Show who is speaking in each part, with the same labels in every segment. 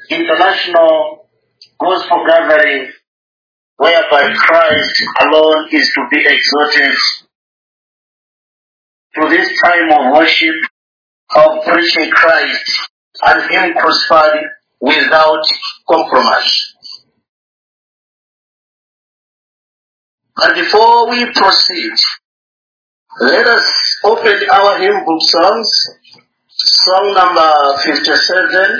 Speaker 1: international gospel gathering whereby Christ alone is to be exalted, to this time of worship, of preaching Christ and Him crucified without compromise. But before we proceed, let us open our hymn book songs, song number 57,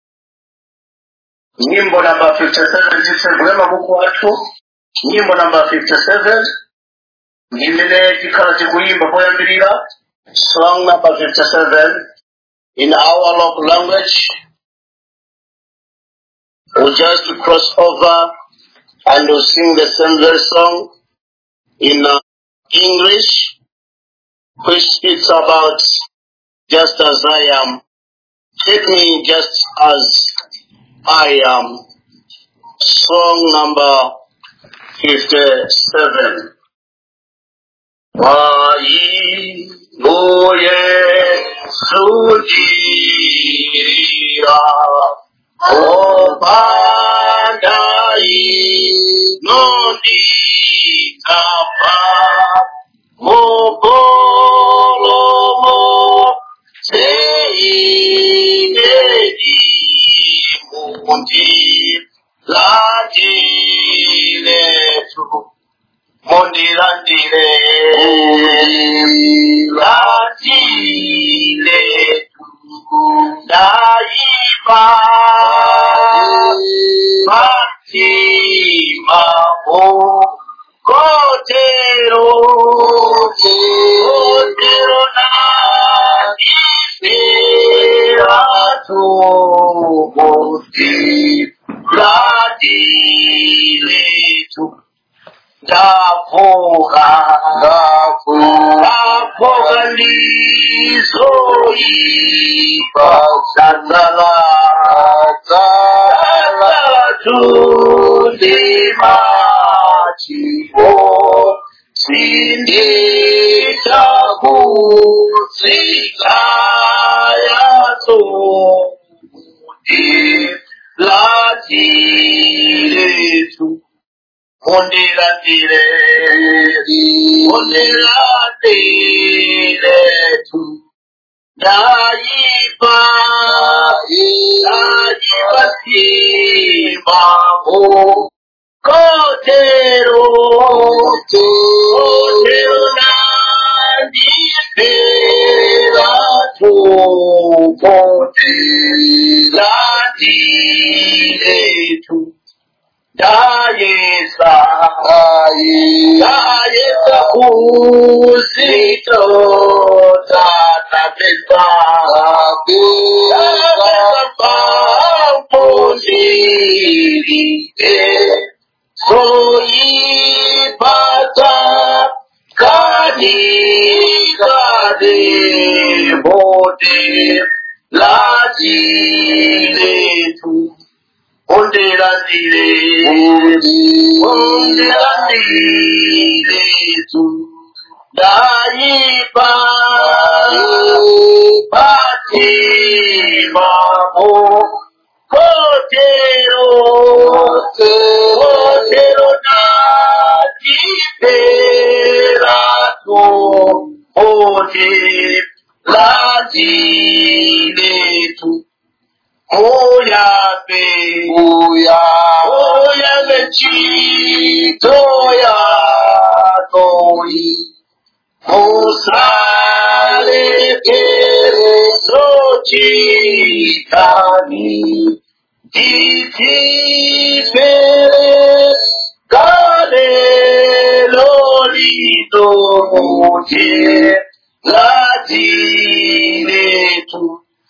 Speaker 1: nyimbo number 57, tisegulema buku watu, nyimbo number 57, ngimene tikhala tikuyimba poyambirira, song number 57, in our local language. We'll just cross over and we'll sing the same very song in English, which speaks about just as I am. Take me just as I am. Song number 57. Wai goye sujira o bandai noni kapa Mokolomo Seidedi Mundi Landiletu Mundi Landiletu Daiba Fatima Kotero na Ispiratu Mundi Ladiletu Dafoga Lizoi Sandala Tudimachibo Sindita Kusikayatu Ladiletu Ondilandiletu Daiba Simamu Kotero Nandipelatu Ondilandiletu Dayesa Usito Tata Pesa Pampundiri Soyi Pata Kadi Bode Lajiletu Ondilandiletu Daiba Fatima Kotero Nadiperatu Ode Ladiletu Oyabe Chitoya Noi Osale Kere Sochitani Titi Pere Kale Lolito Moje Ladiletu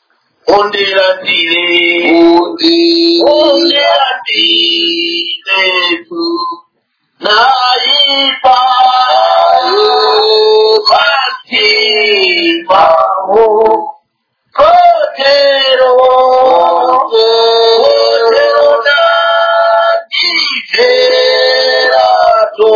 Speaker 1: Ondilandiletu Naipa Fatima Kotero Nadiferatu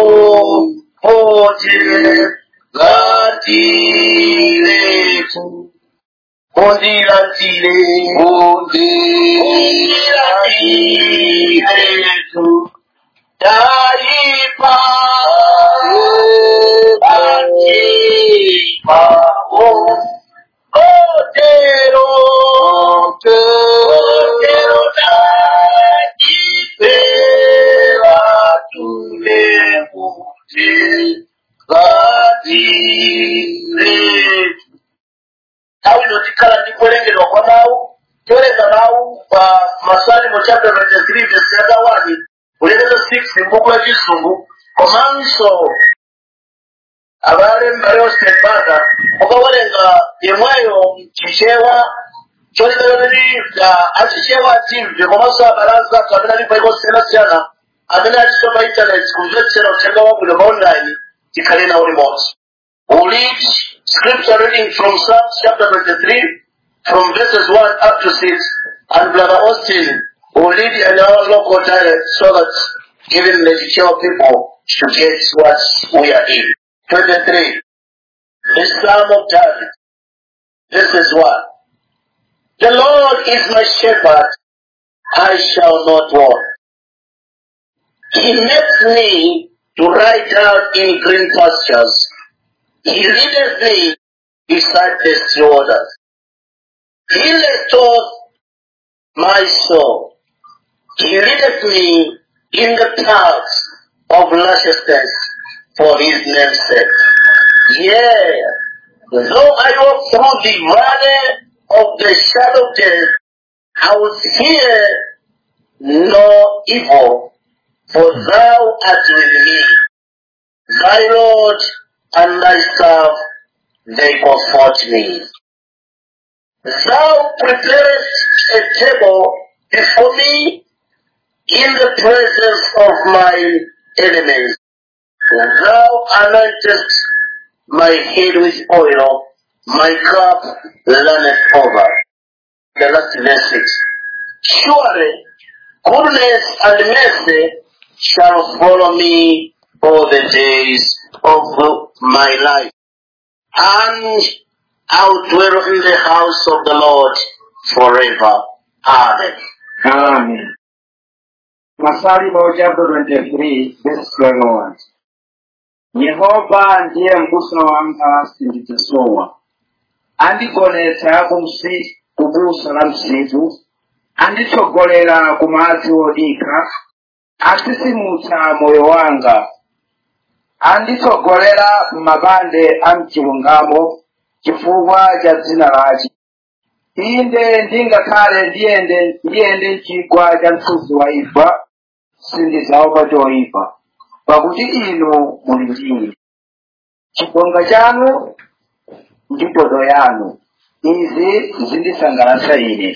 Speaker 1: Oje Ladiletu Masalimo chapter 23 verse 1 kulekeza 6 mbuku ya Chisungu komanso abalemba yose bada okawalenga yemweyo chichewa choleberera achichewa timve komanso abalanza kamena lipa iko sena amena alisoma internet kumvetsera utenga wabulo online tikalena uli mozi. We'll read scripture reading from Psalms chapter 23 from verses 1 up to 6, and Brother Austin will read in our local dialect so that even the Chichewa people should get what we are in. 23. The Psalm of David. Verses 1. The Lord is my shepherd, I shall not want. He makes me to lie down in green pastures. He leadeth me beside the still waters. He restores my soul. He leadeth me in the paths of righteousness for his name's sake. Yea, though I walk through the valley of the shadow of death, I will fear no evil, for thou art with me. Thy Lord and thy staff, they comfort me. Thou preparest a table before me in the presence of my enemies. Thou anointest my head with oil, my cup runneth over. The last verse 6. Surely goodness and mercy shall follow me all the days of my life, and I'll dwell in the house of the Lord forever. Amen.
Speaker 2: Amen. Masalimo chapter 23 verse 21. Yehova ndiye mbusa wanga sindidzasowa. Andigonetsa kubusa la msitu, anditsogolera ku madzi odika, asisimutsa moyo wanga. Anditsogolera m'mabande a mchilungamo chifukwa cha dzina lake. Inde ndingakhale ndiyende m'chigwa cha mthunzi wa imfa, sindidzaopa choyipa, pakuti inu muli ndine. Chibonga chanu ndi ndodo yanu, izi zindisangalatsa ine.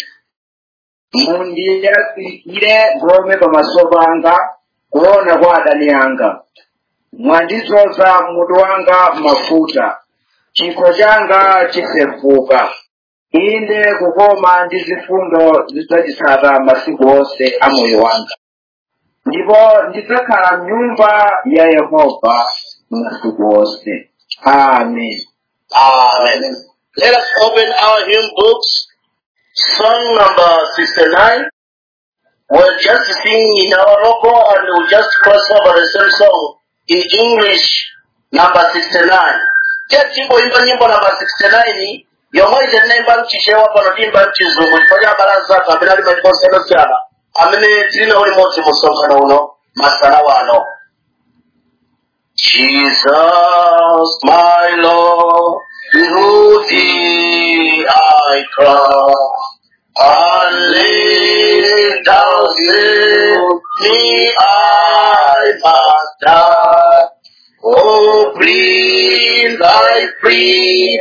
Speaker 2: Mundiyakire ngome pamaso panga, kuona kwa adani anga. Mwandidzoza mutu wanga mafuta, chikho changa chisefuka. Inde kukoma ndi zifundo zidzanditsata masiku onse a moyo wanga. Ndipo ndidzakhala m'nyumba ya Yehova masiku onse. Amen.
Speaker 1: Amen. Let us open our hymn books. Song number 69. We'll just sing in our local and we'll just cross over the same song in English, number 69. Just imba nyimbo number 69. Yomwe zenemba mchichewa panotimba mchizungu chifanya balanza kabila lima jikonseno siana. Amene tilina uli mochi musonga uno masana wano. Jesus, my Lord, to thee I cry, unless thou save me, I must die. Oh, bring thy free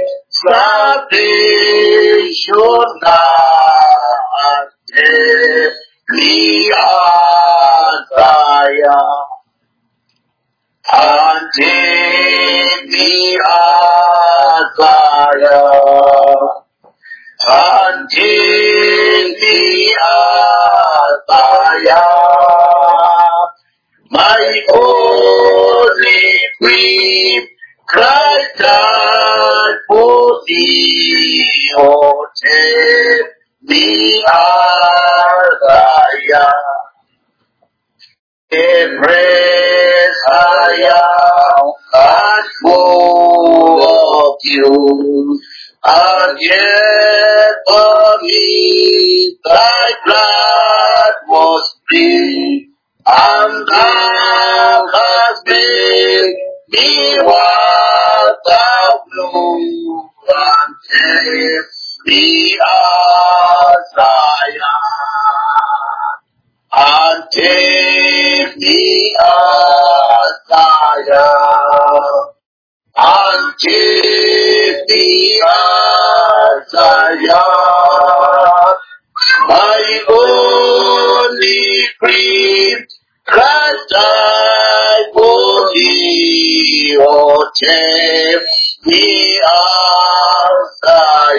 Speaker 1: salvation now, take me as I am. And take me as I am, and take me as I am, my only queen, Christ died for thee, oh, take me higher. Embrace higher and full of you. And yet for me thy blood was free, and thou hast made me what thou wilt, and take me as I am, and take me as I am. And give me as I am, my only creed, Christ died for thee, oh, take me as I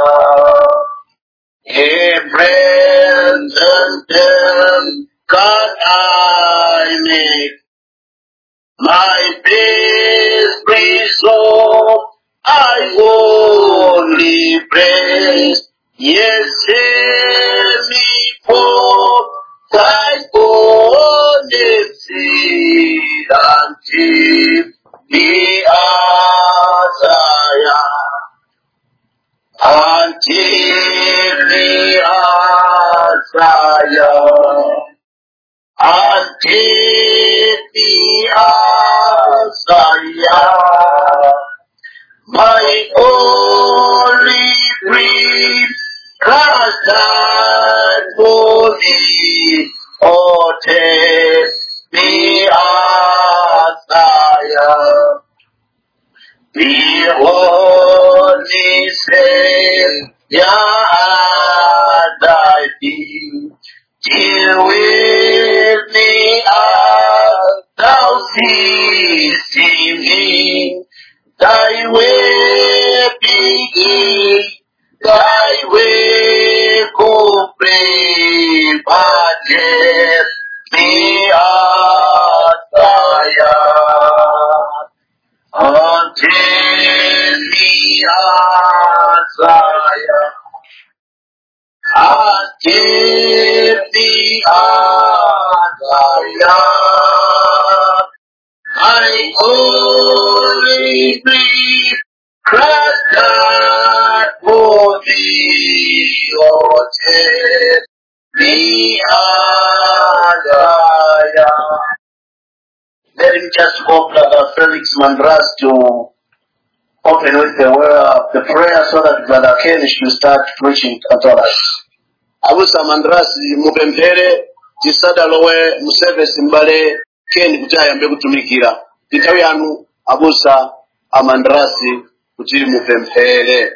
Speaker 1: am. Embrace and then can I make my best praise, Lord, I only praise. Yes, save me for thy goodness, seed and keep me as I am, and keep me as I am. And keep me as I am, my only breed, Christ died for thee, oh, take me as I am. The only Savior and I thee, deal with me as thou seest me. Thy way begin, thy way complete, but yet me as I am, until me as I am. And give me as I am, my only plea, Christ died for thee, oh, take me as I am. Let him just hope Brother Felix Mandras to open with the prayer so that Brother Ken should start preaching Catholics. Abusa Mandrasi mupempere tisadalowe musevesi mbale Ken kuti ayambe kutumikira. Nthawi yanu abusa amandrasi kuti mupempere.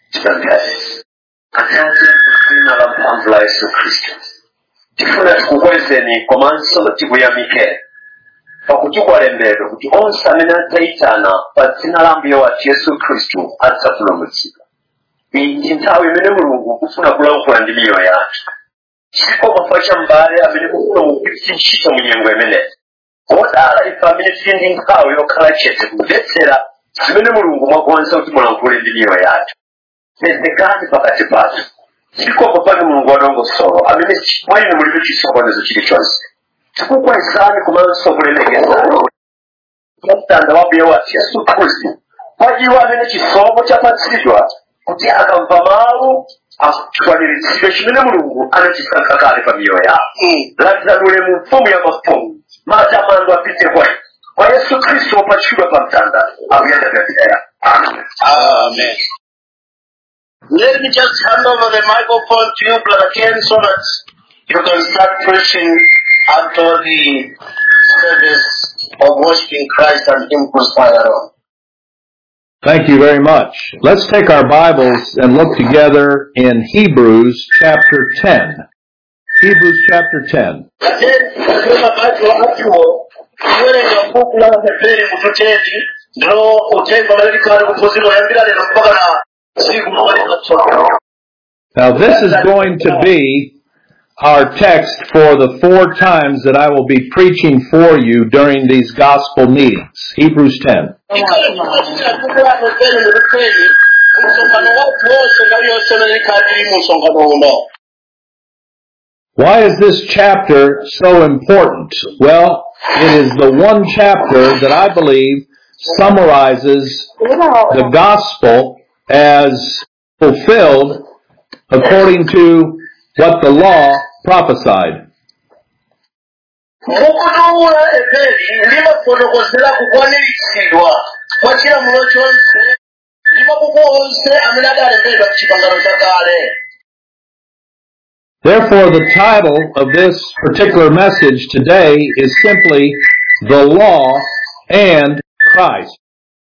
Speaker 3: Atate kusina la mpamvu la Yesu Kristo. Tifuna tukukwezeni komanso tikuyamike. Pakutukwa lembero kuti onse amene adzaitana pa dzina la Mbuye wathu Yesu Kristo adzapulumutsidwa. Iyi nthawi imene Mulungu kufuna kulankhula ndi miyoyo yathu. Chikoma pa cha mbale amene kufuna kugwiritsa ntchito mu nyengo imeneyi. Odala ife amene tili ndi nthawi yokhala chete kumvetsera zimene Mulungu mwakonza kuti mulankhule ndi miyoyo yathu. Tezekani pakati pathu. Chikoma pano Mulungu wadongosolo amene mwalino mulibe chisokonezo chilichonse. Tikukwezani komanso kulemekezani. Mtanda wa Mbuye wathu Yesu Kristo pajiwa amene chisomo chapatsidwa kuti akamva mawu akukwaniritsidwe chimene Mulungu anachisankha kale pa miyoyo yawo. Landiranule mu mfumu ya mafumu matamando apite kwa inu. Kwa Yesu Kristo wopachikidwa pa mtanda akuyendekera. Amen.
Speaker 1: Amen. Let me just hand over the microphone to you, Brother Ken, so that you can start preaching until the service of worshiping Christ and Him crucified alone.
Speaker 4: Thank you very much. Let's take our Bibles and look together in Hebrews chapter 10. Hebrews chapter 10. Now this is going to be our text for the 4 times that I will be preaching for you during these gospel meetings. Hebrews 10. Why is this chapter so important? Well, it is the one chapter that I believe summarizes the gospel as fulfilled according to what the law prophesied. Therefore, the title of this particular message today is simply The Law and Christ.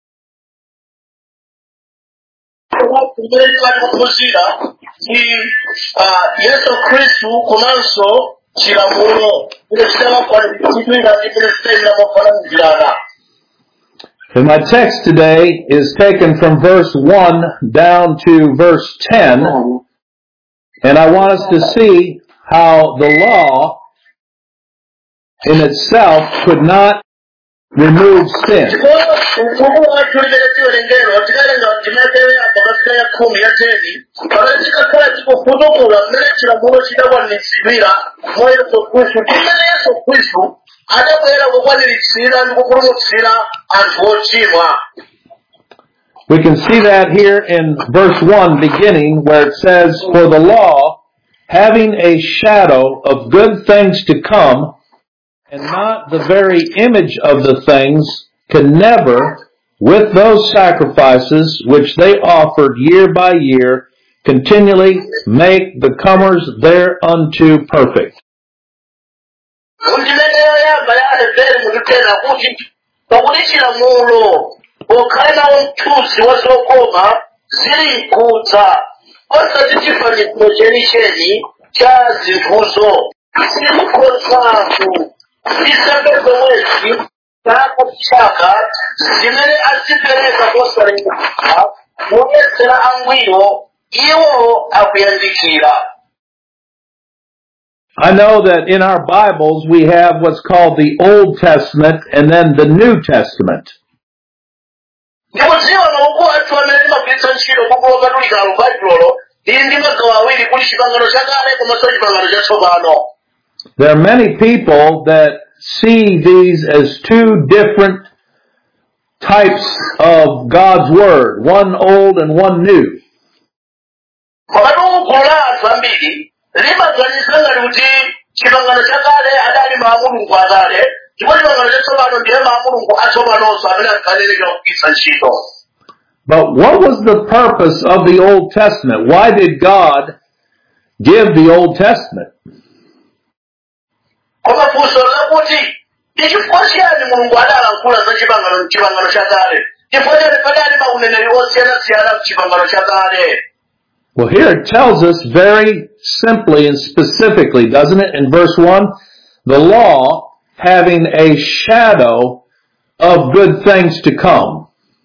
Speaker 4: And my text today is taken from verse 1 down to verse 10. And I want us to see how the law in itself could not remove sin. We can see that here in verse 1 beginning where it says, "For the law, having a shadow of good things to come, and not the very image of the things, can never, with those sacrifices which they offered year by year, continually make the comers thereunto perfect." I know that in our Bibles we have what's called the Old Testament and then the New Testament. There are many people that see these as 2 different types of God's Word, one old and one new. But what was the purpose of the Old Testament? Why did God give the Old Testament? Well, here it tells us very simply and specifically, doesn't it? In verse 1, the law having a shadow of good things to come.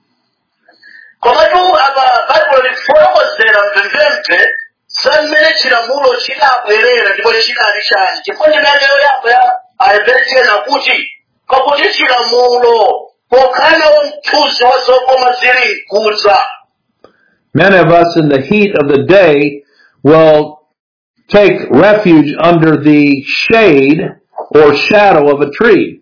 Speaker 4: Many of us in the heat of the day will take refuge under the shade or shadow of a tree.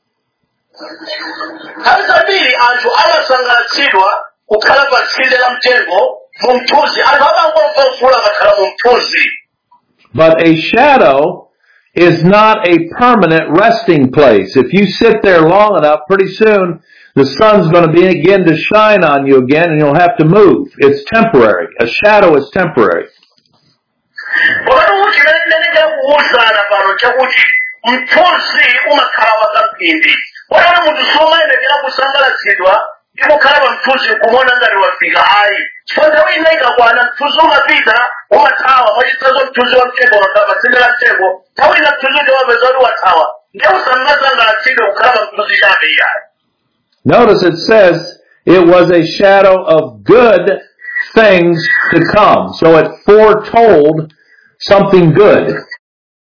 Speaker 4: But a shadow is not a permanent resting place. If you sit there long enough, pretty soon the sun's going to begin to shine on you again and you'll have to move. It's temporary. A shadow is temporary. Notice it says it was a shadow of good things to come. So it foretold something good.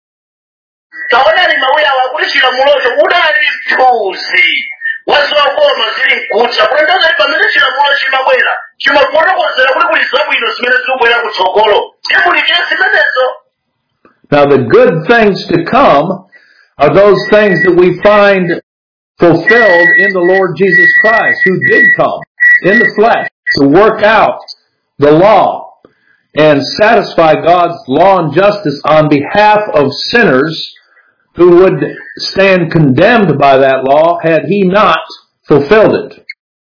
Speaker 1: taonani mawuyawo akuti chilamulocho udali mthunzi wazokoma zili mkucha kulendaza pamene chilamulo chimabwera chimafotokozera kuti kuli zabwino zimene zikubwera kutsogolo zikulikira zimenezo.
Speaker 4: Now the good things to come are those things that we find fulfilled in the Lord Jesus Christ, who did come in the flesh to work out the law and satisfy God's law and justice on behalf of sinners who would stand condemned by that law had he not fulfilled it.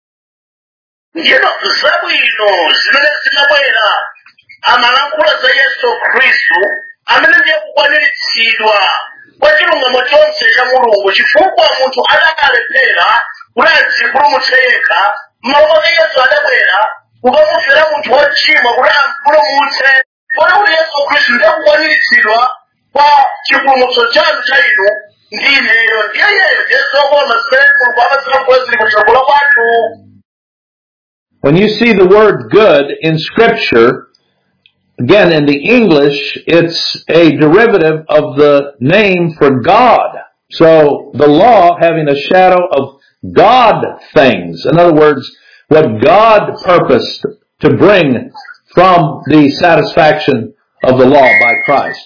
Speaker 1: Zabwino zimene zimabwera amalankhula za Yesu Khristu amene ndiye kukwaniritsidwa kwa chilungamo chonse cha Mulungu chifukwa munthu adakalephera kuti adzipulumutse yekha. Mawu ake Yesu adabwera kukamufera munthu wochimwa kuti ampulumutse. Kodi kuti Yesu Khristu ndiye kukwaniritsidwa kwa chipulumutso chanu cha inu ndi ineyo ndiye yeyo ndiye zokoma zimene Mulungu amazilankhula zili kutsogolo kwathu.
Speaker 4: When you see the word good in Scripture, again, in the English, it's a derivative of the name for God. So, the law having a shadow of God things. In other words, what God purposed to bring from the satisfaction of the law by Christ.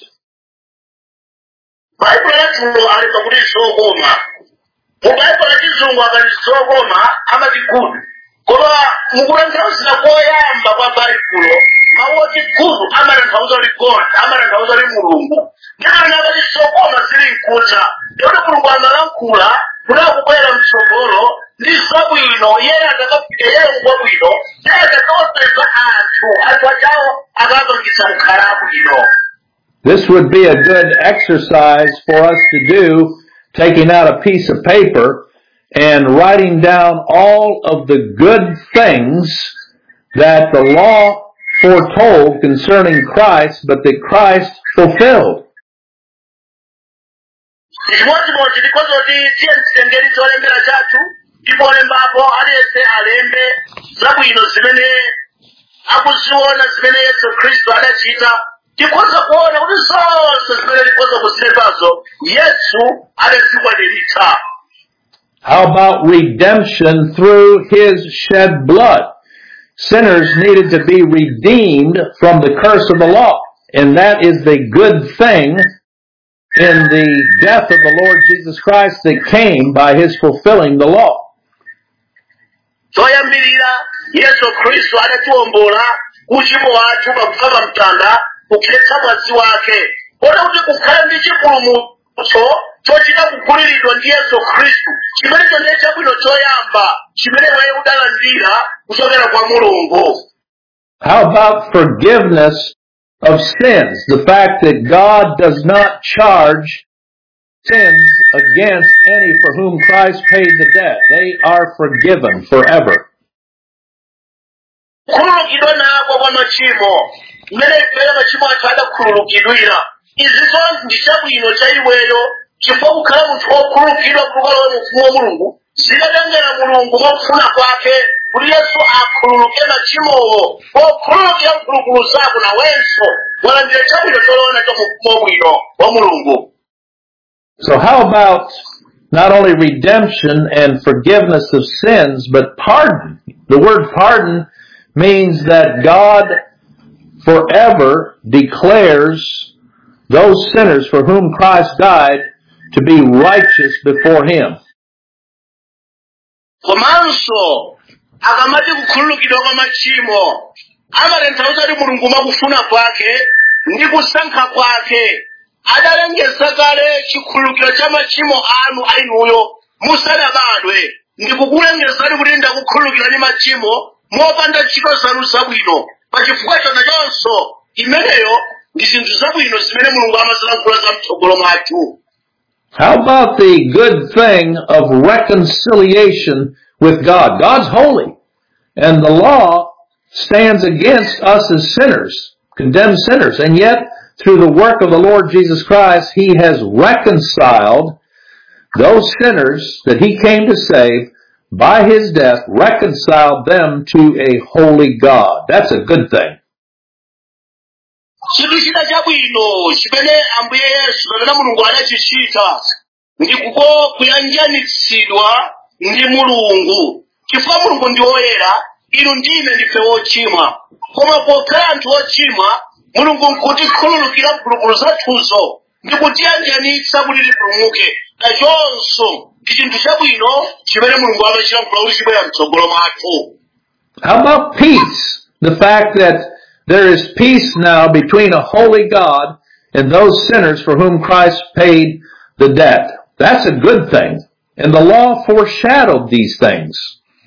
Speaker 1: Bible yathu ali pakuti zokoma. Mu Bible yachizungu akati zokoma amati good. Koma mukutanthauza koyamba kwa Baibulo mawoti good amatanthauza kuti God, amatanthauza kuti Mulungu. Ndikana kuti zokoma zili mkucha. Yoti Mulungu amalankhula kuti akubwera mtsogolo ndi zabwino iye akakafika iye ngwabwino iye akakawapeza anthu achawo akapangitsa kukhala abwino.
Speaker 4: This would be a good exercise for us to do, taking out a piece of paper and writing down all of the good things that the law foretold concerning Christ, but that Christ fulfilled.
Speaker 1: Chimodzimodzi ndikozoti tiye mtitengeri cholembera chathu ndipo olembapo aliyense alembe zabwino zimene akuziona zimene Yesu Khristu adachita. Tikhoza kuona kuti zonse zimene tikhoza kuzilembazo Yesu adazikwaniritsa.
Speaker 4: How about redemption through His shed blood? Sinners needed to be redeemed from the curse of the law. And that is the good thing in the death of the Lord Jesus Christ that came by His fulfilling the law.
Speaker 1: Choyambirira Yesu Khristu adatiwombola kuchimo wathu pakufa pa mtanda kukhetsa mwazi wake. Kodi kuti kukhala ndi chipulumutso chochita kukhululidwa ndi Yesu Khristu chimenecho ndiye chabwino choyamba chimene iwe udalandira kuchokera kwa Mulungu.
Speaker 4: How about forgiveness of sins? The fact that God does not charge sins against any for whom Christ paid the debt. They are forgiven forever.
Speaker 1: Kukhululukidwa nako kwa machimo mmene ifeyo machimo athu adakhululukidwira. Izinso ndi chabwino cha iweyo chifukwa kukhala munthu wokhululukidwa kukalowa mu ufumu wa Mulungu zidatengera Mulungu mwakufuna kwake kuti Yesu akhululuke machimowo wokhululukira mphulupulu zako nawenso walandira chabwino cholowana cha mu ufumu wabwino wa Mulungu.
Speaker 4: So how about not only redemption and forgiveness of sins, but pardon? The word pardon means that God forever declares those sinners for whom Christ died to be righteous before Him.
Speaker 1: Komanso akamati kukhululukidwa kwa machimo amatanthauza kuti Mulungu mwakufuna kwake ndi kusankha kwake adalengeza kale chikhululukiro cha machimo anu ainuyo musanabadwe ndikukulengezani kuti ndakukhululukirani machimo mopanda ntchito zanu zabwino pachifukwa chonachonso imeneyo ndi zinthu zabwino zimene Mulungu amazilankhula za mtsogolo mwathu.
Speaker 4: How about the good thing of reconciliation with God? God's holy, and the law stands against us as sinners, condemned sinners, and yet through the work of the Lord Jesus Christ, He has reconciled those sinners that He came to save by His death, reconciled them to a holy God. That's a good thing.
Speaker 1: chinthu china chabwino chimene Ambuye Yesu kapena Mulungu adachichita ndikuko kuyanjanitsidwa ndi Mulungu. Chifukwa Mulungu ndi woyera, inu ndine ndife wochimwa. Koma pokhala anthu ochimwa, Mulungu nkutikhululukira mphulupulu zathuzo ndikutiyanjanitsa kuti tipulumuke. Nachonso ndi chinthu chabwino chimene Mulungu amachilankhula kuti chibwera mtsogolo mwathu.
Speaker 4: How about peace? The fact that there is peace now between a holy God and those sinners for whom Christ paid the debt. That's a good thing. And the law foreshadowed these things.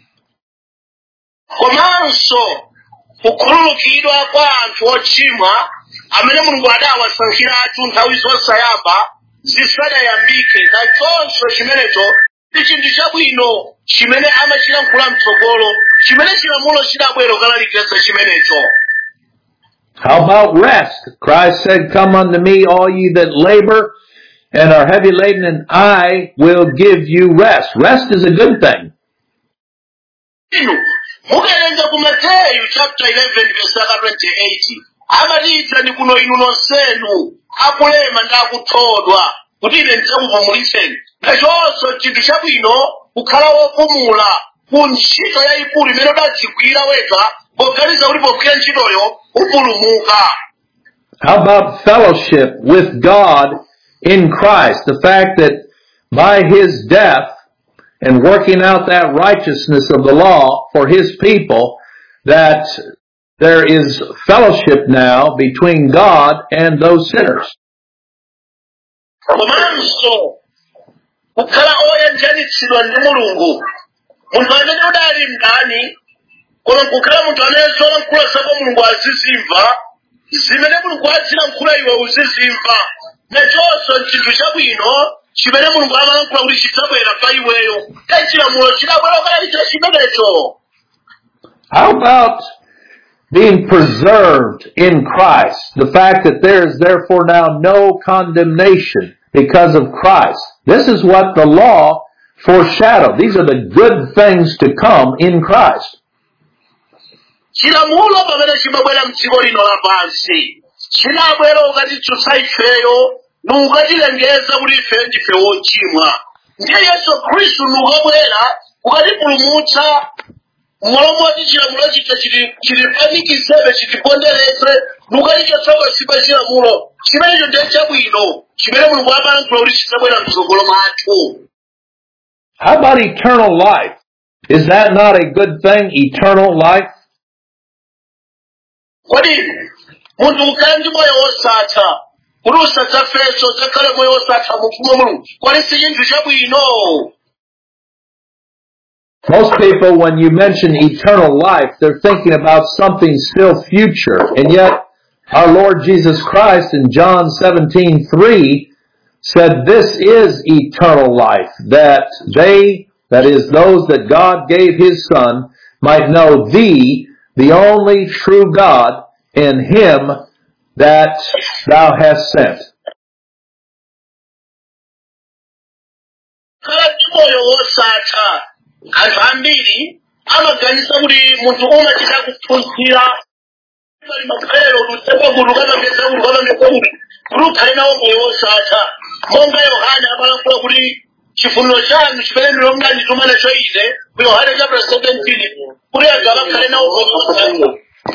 Speaker 1: Komanso kukhululukidwa kwa anthu ochimwa amene Mulungu adawasankhiratu nthawi zosayamba zisanayambike. Nachonso chimenecho ndi chinthu chabwino chimene amachilankhula mtsogolo chimene chilamulo chidabwera kukalalikitsa chimenecho.
Speaker 4: How about rest? Christ said, "Come unto me, all ye that labor and are heavy laden, and I will give you rest." Rest is a good thing.
Speaker 1: Mukaerenga ku Mateyu chapter 11 verse 28. Amatiza ndi kuno inu nonsenu akulema ndi akuthodwa kuti ine ndidzakupumulitseni. Nachonso chinthu chabwino kukhala wopumula ku ntchito yayikulu imene udadzigwira wekha poganiza kuti pogwira ntchitoyo upulumuka.
Speaker 4: How about fellowship with God in Christ? The fact that by His death and working out that righteousness of the law for His people, that there is fellowship now between God and those sinners.
Speaker 1: Komanso kukhala oyanjanitsidwa ndi Mulungu. Munthu amene udali mdani, koma kukhala munthu amene zolankhula zako Mulungu azizimva, zimene Mulungu azilankhula iwe uzizimva. Nachonso chinthu chabwino chimene Mulungu amalankhula kuti chidzabwera pa iweyo. Chilamulo chidabwera kukalalikitsa chimenecho.
Speaker 4: How about being preserved in Christ? The fact that there is therefore now no condemnation because of Christ. This is what the law foreshadowed. These are the good things to come in Christ.
Speaker 1: Chilamulo pamene chimabwera mdziko lino lapansi chinabwera ukatitsutsa ifeyo nukatilengeza kuti ife ndife wochimwa. Ndiye Yesu Khristu nukabwera ukatipulumutsa mwalomoti chilamulo chita chilipanikizebe chitipondereze nukatichotsa pansi pa chilamulo. Chimenecho ndiye chabwino chimene Mulungu amalankhula kuti chidzabwera mtsogolo mwathu.
Speaker 4: How about eternal life? Is that not a good thing, eternal life?
Speaker 1: Kodi munthu ukhala ndi moyo wosatha kuti usadzafenso udzakhale moyo wosatha mu ufumu wa Mulungu, kodi si chinthu chabwino?
Speaker 4: Most people, when you mention eternal life, they're thinking about something still future. And yet, our Lord Jesus Christ in John 17:3 said, "This is eternal life, that they, that is those that God gave His Son, might know Thee, the only true God, and Him that Thou hast sent."
Speaker 1: Anthu ambiri amaganiza kuti munthu umachita kuphunzira pali maphero kutsepakuti ukamapeza kuti ukamapeza kuti ukhale nawo moyo wosatha. Monga Yohane amalankhula kuti chifuniro chanu chimene ndilo mnandituma nacho ine ku Yohane chapter 17 kuti anthu akakhale nawo moyo wosatha.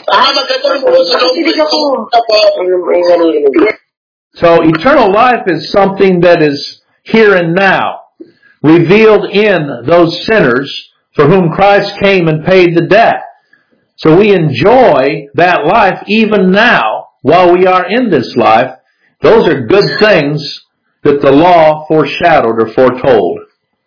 Speaker 4: So eternal life is something that is here and now, revealed in those sinners for whom Christ came and paid the debt. So we enjoy that life even now while we are in this life. Those are good things that the law foreshadowed or foretold.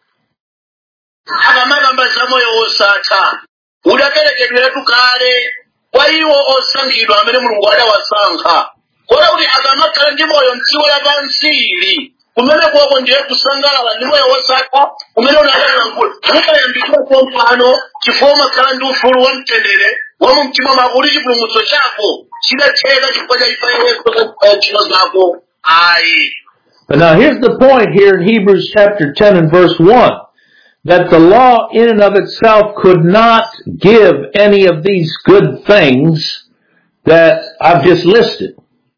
Speaker 1: Kwa iwo osankhidwa amene Mulungu adawasankha. Kodi kuti akamakhala ndi moyo m'dziko lapansili kumene kwako ndiye kusangalala ndi moyo wosatha umene unalalankhula ukayambikira pompano chifukwa umakhala ndi ufulu wa mtendere wa mu mtima mwako kuti chipulumutso chako chidatheka chifukwa cha imfa ya Yesu pa ntchito zako. Ayi.
Speaker 4: But now here's the point here in Hebrews chapter 10 and verse 1. That the law in and of itself could not give any of these good things that I've just listed.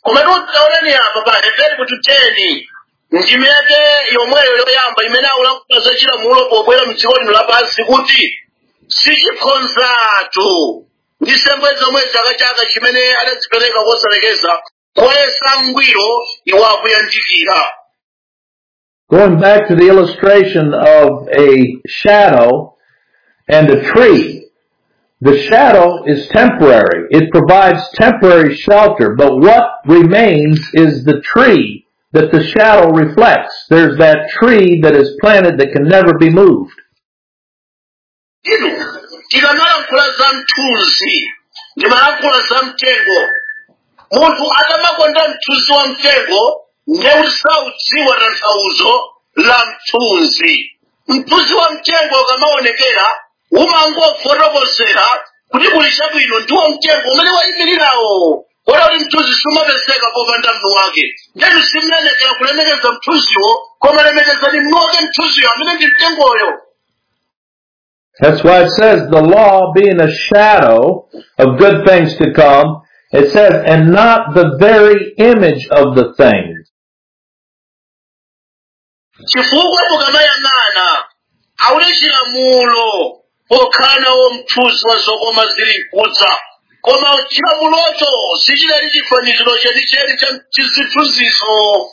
Speaker 1: koma tutaonani apa pa Heberi kuti 10 ndime yake yomweyo yoyamba imene akulankhula za chilamulo pobwera mdziko lino lapansi kuti sichikhonzatu ndi nsembe zomwe chaka chimene adazipereka kosalekeza koyesa ngwiro iwo akuyandikira.
Speaker 4: Going back to the illustration of a shadow and a tree, the shadow is temporary. It provides temporary shelter, but what remains is the tree that the shadow reflects. There's that tree that is planted that can never be moved.
Speaker 1: Tikamalankhula za mthunzi ndimalankhula za mtengo. Munthu akamakonda mthunzi wa mtengo ndeudzaudziwa tanthauzo la mthunzi. Mthunzi wa mtengo ukamaonekera umangofotokozera kuti kuli chabwino ndiwo mtengo umene wayimirirawo. Kodi kuti mthunzi sumapezeka popanda mnu wake. Ndenu simlemekera kulemekeza mthunziwo koma lemekezani mnu wake mthunziyo amene ndi mtengoyo.
Speaker 4: That's why it says the law being a shadow of good things to come, it says, and not the very image of the things.
Speaker 1: Chifukwa mukamayang'ana aule chilamulo pokhala wo mthunzi wa zokoma zili nkudza koma chilamulocho sichidali chifaniziro chenicheni cha chizithunzizo.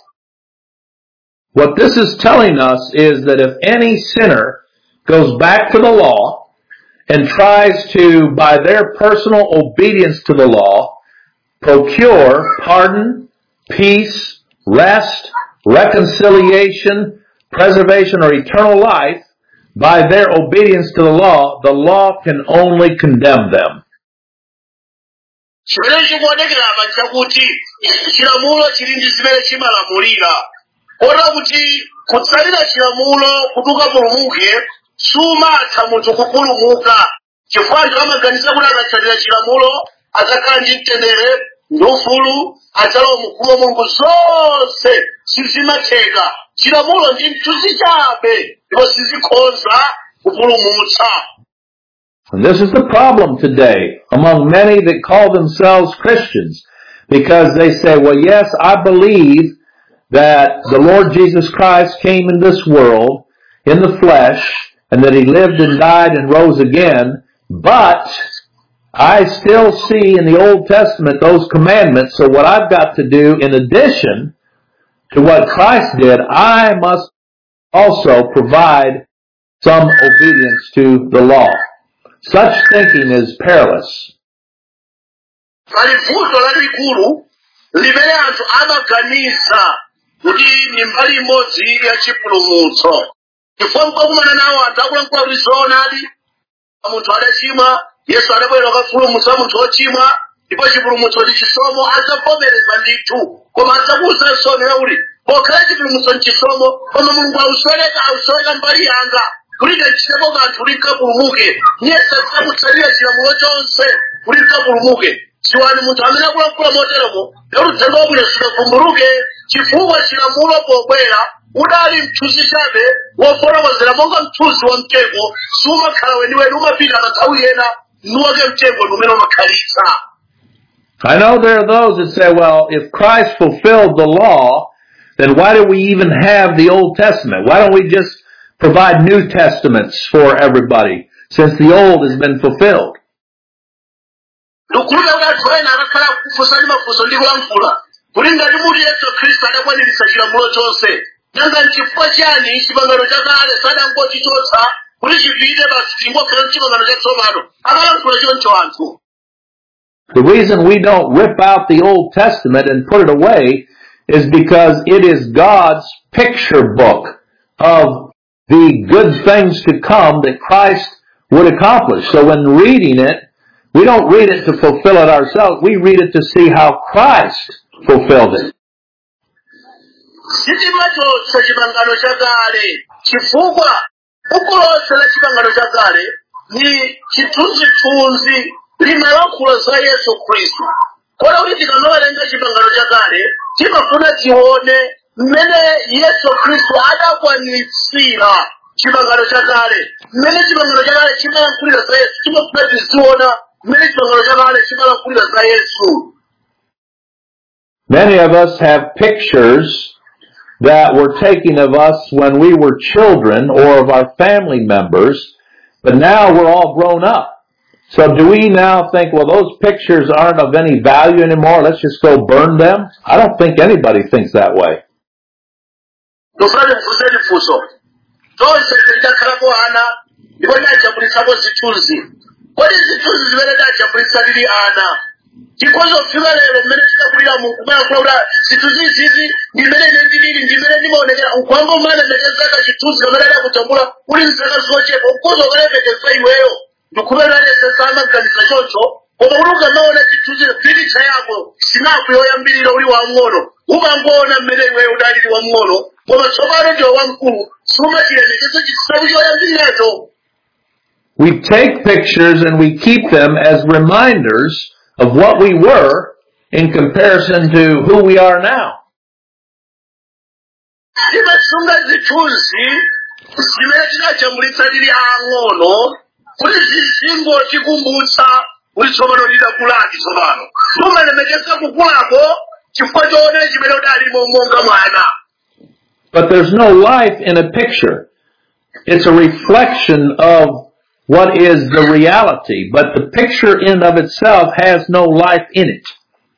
Speaker 4: What this is telling us is that if any sinner goes back to the law and tries to, by their personal obedience to the law, procure pardon, peace, rest, reconciliation, preservation, or eternal life, by their obedience to the law can only condemn them.
Speaker 1: Chimene chikuonekera chakuti chilamulo chili ndi zimene chimalamulira. Kota kuti kutsalira chilamulo kuti ukapulumuke sumatha munthu kupulumuka. Chifukwa anthu amaganiza kuti akatsatira chilamulo adzakhala ndi mtendere ndi ufulu adzalowa mkulu wa Mulungu zonse sizimatheka. Chilamulo ndi mthunzi chabe ndipo sizikhonza kupulumutsa.
Speaker 4: And this is the problem today among many that call themselves Christians, because they say, well, yes, I believe that the Lord Jesus Christ came in this world in the flesh and that He lived and died and rose again, but I still see in the Old Testament those commandments, so what I've got to do in addition to what Christ did, I must also provide some obedience to the law. Such thinking is perilous.
Speaker 1: Pali funso lalikulu limene anthu amaganiza kuti ni mbali imodzi ya chipulumutso. Chifukwa mkakumana nawo anthu akulankhula kuti zoonadi munthu adachimwa, Yesu adabwera kukapulumutsa munthu wochimwa, ndipo chipulumutso ndi chisomo adzavomereza ndithu. Koma adzakuwuza nsonera kuti pokhala chipulumutso ndi chisomo, koma Mulungu ausoleka mbali yanga. Kulika chiteko kanthu likapulumuke. Yesu adzakutsalira chilamulo chonse kuti likapulumuke. Siwani munthu amene akulankhula moteromo lero uthenga wabwino sikavumbuluke chifukwa chilamulo pobwera udali mthunzi chabe wofotokozera monga mthunzi wa mtengo sumakhala weniweni umapita nthawi ena nuwake mtengo umene umakhalitsa.
Speaker 4: I know there are those that say, well, if Christ fulfilled the law, then why do we even have the Old Testament? Why don't we just provide New Testaments for everybody, since the Old has been fulfilled?
Speaker 1: Lukuluka ukathu ena akakhala kufunsa ndi mafunso ndi kulankhula kuti ngati muli Yesu Khristu adakwaniritsa chilamulo chonse, nanga n'chifukwa chani chipangano chakale sadangochichotsa kuti chipite basi chingokhala chipangano chatsopano? Akalankhula choncho anthu.
Speaker 4: The reason we don't rip out the Old Testament and put it away is because it is God's picture book of the good things to come that Christ would accomplish. So when reading it, we don't read it to fulfill it ourselves. We read it to see how Christ fulfilled it.
Speaker 1: Sitimachotsa chipangano chakale chifukwa ukulosa la chipangano chakale ni chithunzithunzi limalankhula za Yesu Khristu. Kodi kuti tikamawerenga chipangano chakale timafuna tione mmene Yesu Khristu adakwanitsira chipangano chakale. Mmene chipangano chakale chimalankhulira za Yesu timafuna tiziona mmene chipangano chakale chimalankhulira za Yesu.
Speaker 4: Many of us have pictures that were taken of us when we were children or of our family members, but now we're all grown up. So do we now think, well, those pictures aren't of any value anymore, let's just go burn them? I don't think anybody thinks that way.
Speaker 1: Tofanye mfuzeni fuso. Tonse ndakhalako ana, ndipo ndajambulitsako zithunzi. Kodi zithunzi zimene ndajambulitsa lili ana. Chikozofika lero mmene tikakulira mu kumayakulira zithunzi izizi ndimene ndilili ndimene ndimaonekera ukwamba umene ndachezaka chithunzi kamene adakutambula uli mzaka zochepa ukozokalevetesa iweyo ndikubera lese sana mkanisa chocho koma uli ukamaona chithunzi picha yako sinapu yoyambirira uli wamng'ono umangoona mmene iweyo udalili wamng'ono koma tsopano ndiwo wamkulu sumachiyendekeza chisabu choyambiriracho.
Speaker 4: We take pictures and we keep them as reminders of what we were in comparison to who we are now.
Speaker 1: Timasunga zithunzi zimene tinajambulitsa lili ang'ono kuti zizingo tikumbutsa kuti tsopano lidakuladi tsopano umalemekeza kukulako chifukwa choona chimene udalimo monga mwana.
Speaker 4: But there's no life in a picture. It's a reflection of what is the reality, but the picture in of itself has no life in it.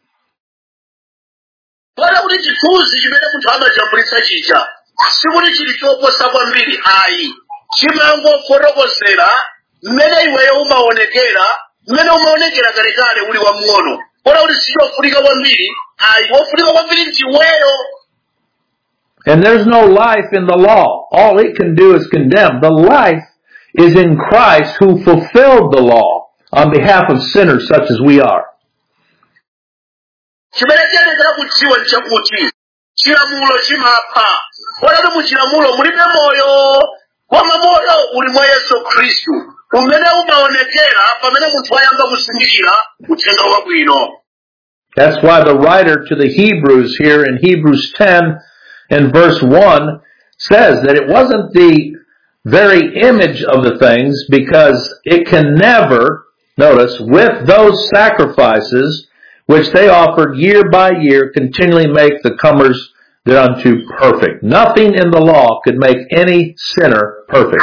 Speaker 1: Wala kuti chithunzi chimene munthu amajambulitsa chija sikuti chili choposa kwambiri ayi chimangofotokozera mmene iweyo umaonekera mmene umaonekera kalekale uli wamng'ono wala kuti sichofunika kwambiri ayi wofunika kwambiri ndiweyo.
Speaker 4: And there's no life in the law. All it can do is condemn. The life is in Christ who fulfilled the law on behalf of sinners such as we are.
Speaker 1: Chimene chiyenera kudziwa nchakuti chilamulo chimapha wala mu chilamulo mulibe moyo koma moyo uli mwa Yesu Khristu umene umaonekera pamene munthu ayamba kusindikira uthenga wabwino.
Speaker 4: That's why the writer to the Hebrews here in Hebrews 10 and verse 1 says that it wasn't the very image of the things, because it can never, notice, with those sacrifices which they offered year by year, continually make the comers thereunto perfect. Nothing in the law could make any sinner perfect.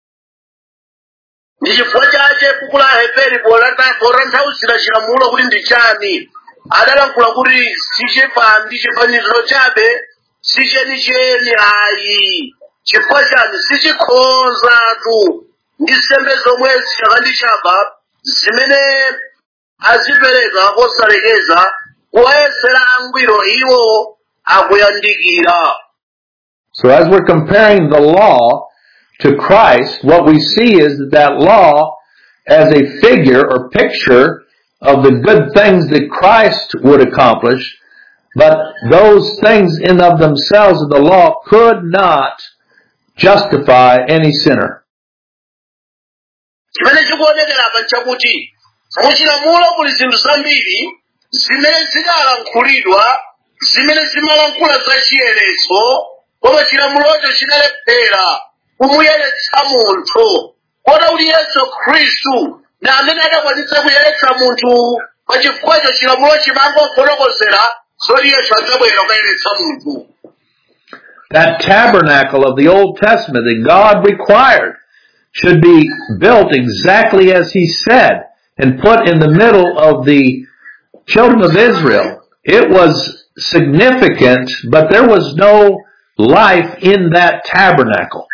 Speaker 1: Ndichifukwa chache kukula Heberi poranthauzira chilamulo kuti ndi chani adalankhula kuti sichipandi chifanizo chabe sichenicheni ayi chifukwa chani sichikhonzatu ndi nsembe zomwe zichakandichapa zimene azipereka kosalekeza kuwayesera angwiro iwo akuyandikira.
Speaker 4: So as we're comparing the law to Christ, what we see is that law as a figure or picture of the good things that Christ would accomplish, but those things in of themselves of the law could not justify any sinner.
Speaker 1: Chimene chikuonekera apa nchakuti muchilamulo muli zinthu zambiri zimene zidalankhulidwa zimene zimalankhula za chiyeretso koma chilamulocho chinalephera kumuyeretsa munthu kota kuti Yesu Khristu na amene adakwanitsa kuyeretsa munthu pa chifukwacho chilamulo chimangofotokozera zoti Yesu adzabwera kuyeretsa munthu.
Speaker 4: That tabernacle of the Old Testament that God required should be built exactly as He said and put in the middle of the children of Israel. It was significant, but there was no life in that tabernacle.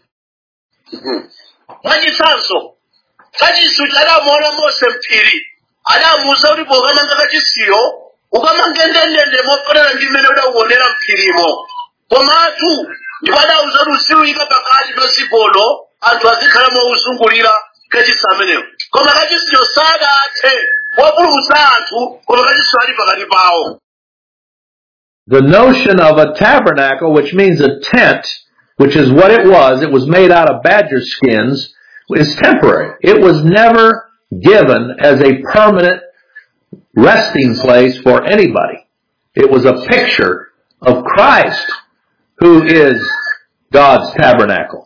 Speaker 1: Mwachisanso kachisi chadamuona Mose mphiri adamuwuza kuti pokamanga kachisiyo ukamanga ndendende mofanana ndi mmene udauonera mphirimo komatu ndipo adawuza kuti usiuyika pakati pa zigono anthu azikhala mozungulira kachisi amenewo koma kachisiyo sadathe wapulumutsa anthu koma kachisiyo ali pakati pawo.
Speaker 4: The notion of a tabernacle, which means a tent, which is what it was made out of badger skins, is temporary. It was never given as a permanent resting place for anybody. It was a picture of Christ, who is God's tabernacle.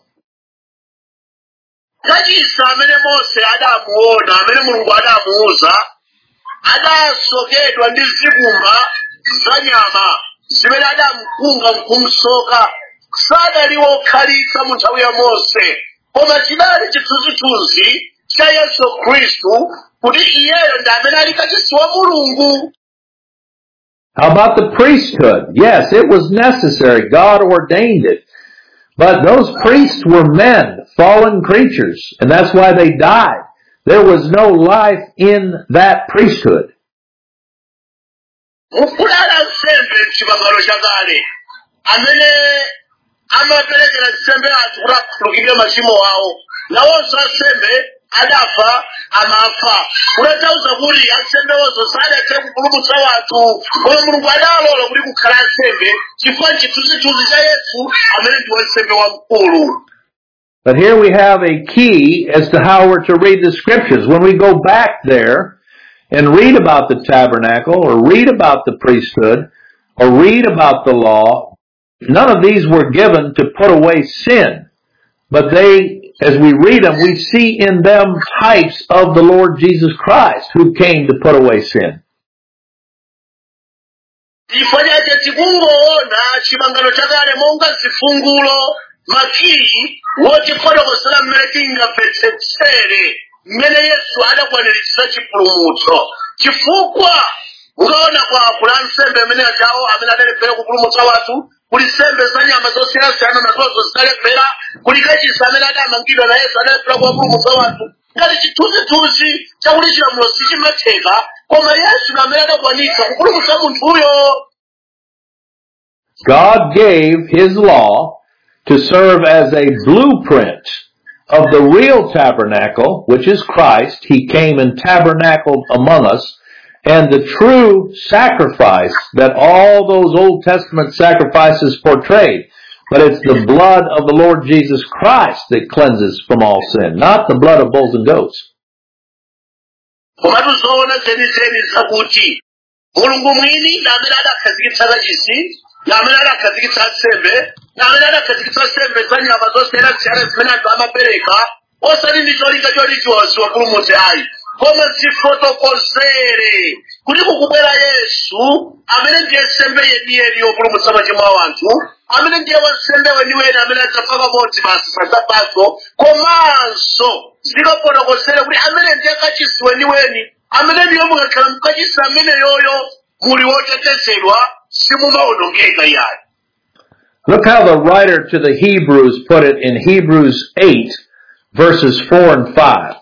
Speaker 1: Kachisi amene Mose adamuona amene Mulungu adamuwuza adasokedwa ndi zikumba za nyama zimene adamkunga nkumsoka sadaliwo okhalitsa mu nthawi ya Mose koma chidali chithunzithunzi cha Yesu Khristu kuti iyeyo ndi amene ali kachisi wa Mulungu.
Speaker 4: How about the priesthood? Yes, it was necessary. God ordained it. But those priests were men, fallen creatures, and that's why they died. There was no life in that priesthood.
Speaker 1: Ukulala nsembe m'chipangano chakale amene amaperekera nsembe anthu kuti akhululukidwe machimo awo nawonso ansembe adafa amafa kutanthauza kuti ansembewozo sadathe kupulumutsa wanthu koma Mulungu adalola kuti kukhala ansembe chifukwa chithunzithunzi cha Yesu amene ndi wansembe wamkulu.
Speaker 4: But here we have a key as to how we're to read the scriptures. When we go back there and read about the tabernacle or read about the priesthood or read about the law, none of these were given to put away sin. But they, as we read them, we see in them types of the Lord Jesus Christ who came to put away sin.
Speaker 1: Tifanyaje tikungoona chipangano chakale monga zifungulo makii wotifotokozera mmene tingamvetsetsere mmene Yesu adakwaniritsa chipulumutso chifukwa ukaona kwa nsembe amene achawo amene adalephera kupulumutsa wanthu kuli nsembe za nyama zosiyanasiyana nazozo zidalephera kuli kachisi amene adamangidwa na Yesu adalephera kupulumutsa wanthu ngati chithunzithunzi chakuti chilamulo sichimatheka koma Yesu amene adakwanitsa kupulumutsa munthuyo.
Speaker 4: God gave His law to serve as a blueprint of the real tabernacle, which is Christ. He came and tabernacled among us, and the true sacrifice that all those Old Testament sacrifices portrayed. But it's the blood of the Lord Jesus Christ that cleanses from all sin, not the blood of bulls and goats.
Speaker 1: Mulungu mwini na amene adakhazikitsa kachisi na amene adakhazikitsa nsembe na amene adakhazikitsa nsembe za nyama zosiyanasiyana zimene anthu amapereka osati ndi cholinga choti chiwonse wapulumutse ayi koma zifotokozere kuti kukubwera Yesu amene ndiye nsembe yeniyeni yopulumutsa machimo a anthu amene ndiye wansembe weniweni amene adzafa pamodzi basi pasabato komanso zikafotokozere kuti amene ndiye kachisi weniweni amene ndiye mukakhala mkachisi amene yoyo muli wotetezedwa simumaonongeka yayi.
Speaker 4: Look how the writer to the Hebrews put it in Hebrews 8, verses 4 and 5.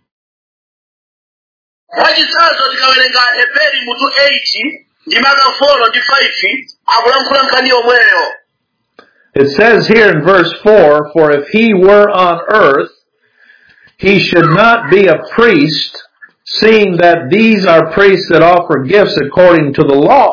Speaker 1: Wachisazo tikawerenga Heberi mutu 8 ndi maka 4 ndi 5 akulankhula nkhani yomweyo.
Speaker 4: It says here in verse 4, "For if he were on earth, he should not be a priest, seeing that these are priests that offer gifts according to the law."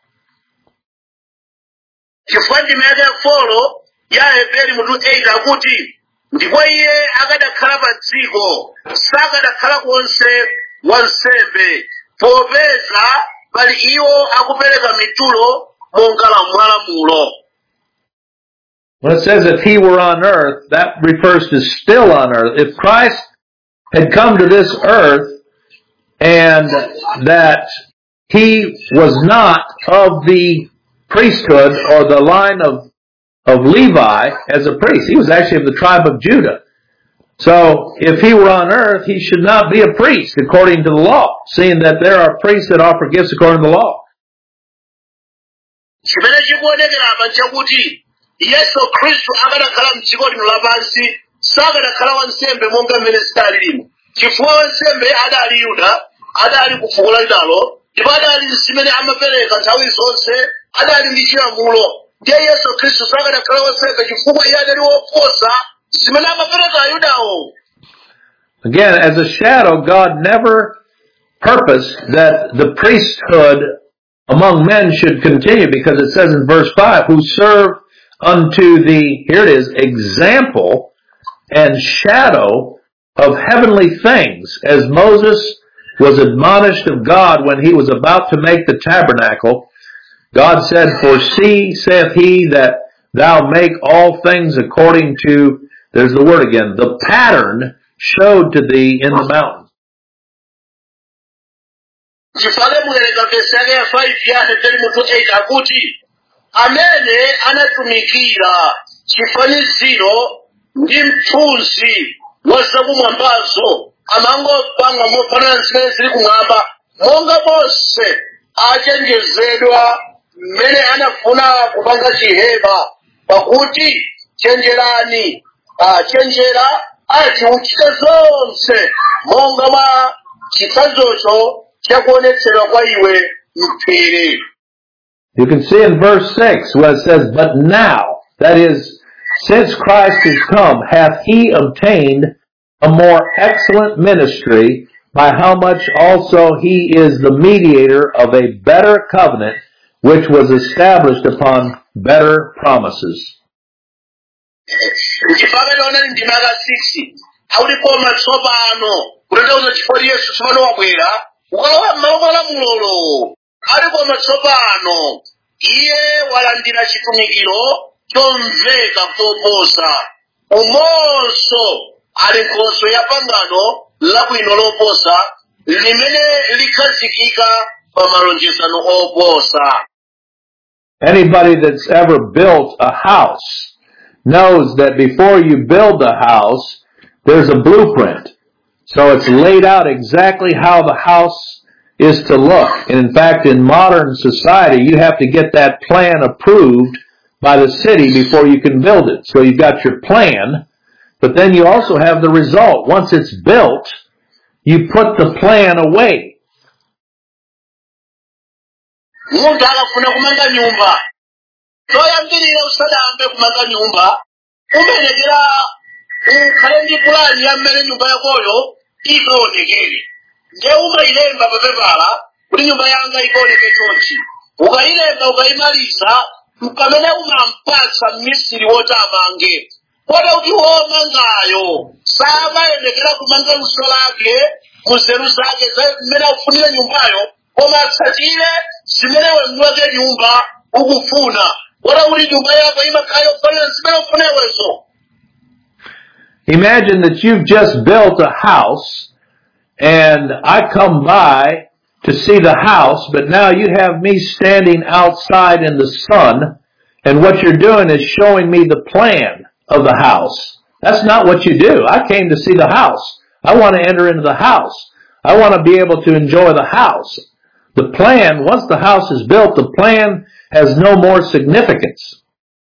Speaker 1: Chifukwa ndi maka 4 ya Heberi mutu 8 akuti ndipo iye akadakhala pa dziko sakadakhala konse wansembe popeza pali iwo akupereka mitulo monga mwalamulo.
Speaker 4: When it says if he were on earth, that refers to still on earth. If Christ had come to this earth and that he was not of the priesthood or the line of Levi as a priest, he was actually of the tribe of Judah. So if he were on earth, he should not be a priest according to the law, seeing that there are priests that offer gifts according to the law.
Speaker 1: Chimene chikuonekera apa chakuti Yesu Khristu akadakhala m'dziko lino lapansi sakadakhala wansembe monga mmene zidalili. Chifukwa wansembe adali Yuda, adali ku fuko la Yudalo, ndipo adali zimene amapereka nthawi zonse, adali ndi chilamulo. Ndiye Yesu Khristu sakadakhala wansembe chifukwa iye adali woposa zimene amapereka Ayudawo.
Speaker 4: Again, as a shadow, God never purposed that the priesthood among men should continue, because it says in verse 5, "Who serve unto the," here it is, "example and shadow of heavenly things, as Moses was admonished of God when he was about to make the tabernacle. God said, For see, saith he, that thou make all things according to," there's the word again, "the pattern showed to thee in the mountain."
Speaker 1: chifale muwerenga vesi yake ya 5 yake teli mutu 8 akuti amene anatumikira chifaniziro ndi mthunzi wa zakumwambazo amangopanga mofanana zimene zili kumwamba monga Mose achenjezedwa mmene anafuna kupanga chihema pakuti chenjerani chenjera ati uchite zonse monga mwa chitsanzocho chakuonetsedwa kwa iwe mphiri.
Speaker 4: You can see in verse 6 where it says, but now, that is, since Christ is come, hath he obtained a more excellent ministry, by how much also he is the mediator of a better covenant, which was established upon better promises.
Speaker 1: Chifukwa ona ndima ya 6 aulipo matsopano kutotauza chifukwa Yesu tsopano wabwera ukalowa m'malo mulolo alipo matsopano iye walandira chitumikiro chomveka koposa umonso ali nkhoso ya pangano labwino loposa limene likhazikika pa malonjezano oposa.
Speaker 4: Anybody that's ever built a house knows that before you build the house, there's a blueprint. So it's laid out exactly how the house is to look. And in fact, in modern society, you have to get that plan approved by the city before you can build it. So you've got your plan, but then you also have the result. Once it's built, you put the plan away.
Speaker 1: Muntu akafuna kumanga nyumba toyambirira usadambe kumanga nyumba umenekera ukhale ndi pulani ya mmene nyumba yakoyo ikaonekere nde umailemba papepala kuti nyumba yanga ikaoneke chonchi ukailemba ukaimaliza pamene umampatsa mmisiri woti amange kota kuti womangayo samayendekera kumanga luso lake munzeru zake mmene akufunira nyumbayo koma atsatire zimene wemwake nyumba ukufuna kota kuti nyumba yako imakhala yofanira zimene ufuna iwezo.
Speaker 4: Imagine that you've just built a house and I come by to see the house, but now you have me standing outside in the sun, and what you're doing is showing me the plan of the house. That's not what you do. I came to see the house. I want to enter into the house. I want to be able to enjoy the house. The plan, once the house is built, the plan has no more significance.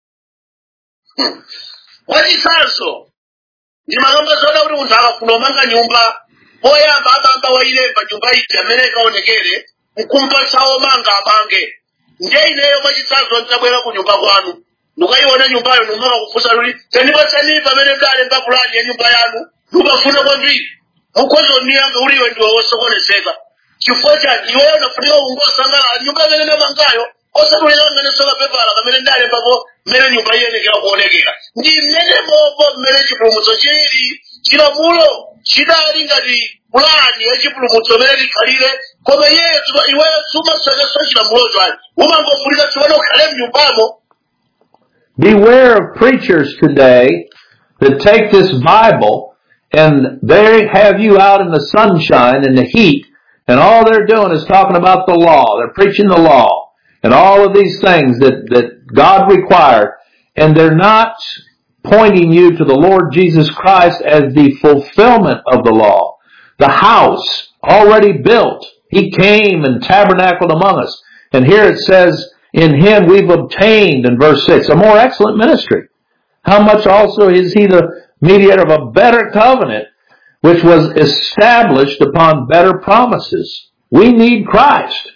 Speaker 1: Wachisanso ndimakamba zoda kuti munthu akafuna kumanga nyumba poyamba abamba wailemba nyumba ija amene ikaonekere nkumpatsa omanga amange ndiye ineyo mwachisanso nditabwera ku nyumba kwanu ndikaiona nyumbayo numaka kufunsa kuti tendipatsani pamene mdalemba pulani ya nyumba yanu ndikafuna kwambiri mukhozo niyanga uliwe ndiwe wosokonezeka chifukwa chani iweyo unafunika ungosangalala nyumba imene ndamangayo osatulira ngane pepala pamene ndalembapo mmene nyumba iyenekera kuonekera ndi mmene mopo mmene chipulumutso chili chilamulo chidali ngati pulani ya chipulumutso mmene likhalire koma iweyo sumasokeso chilamulocho ali umangofulika tsopano ukhale mnyumbamo.
Speaker 4: Beware of preachers today that take this Bible and they have you out in the sunshine and the heat, and all they're doing is talking about the law. They're preaching the law and all of these things that God required, and they're not pointing you to the Lord Jesus Christ as the fulfillment of the law. The house already built. He came and tabernacled among us. And here it says, in him we've obtained, in verse 6, a more excellent ministry. How much also is he the mediator of a better covenant, which was established upon better promises? We need Christ.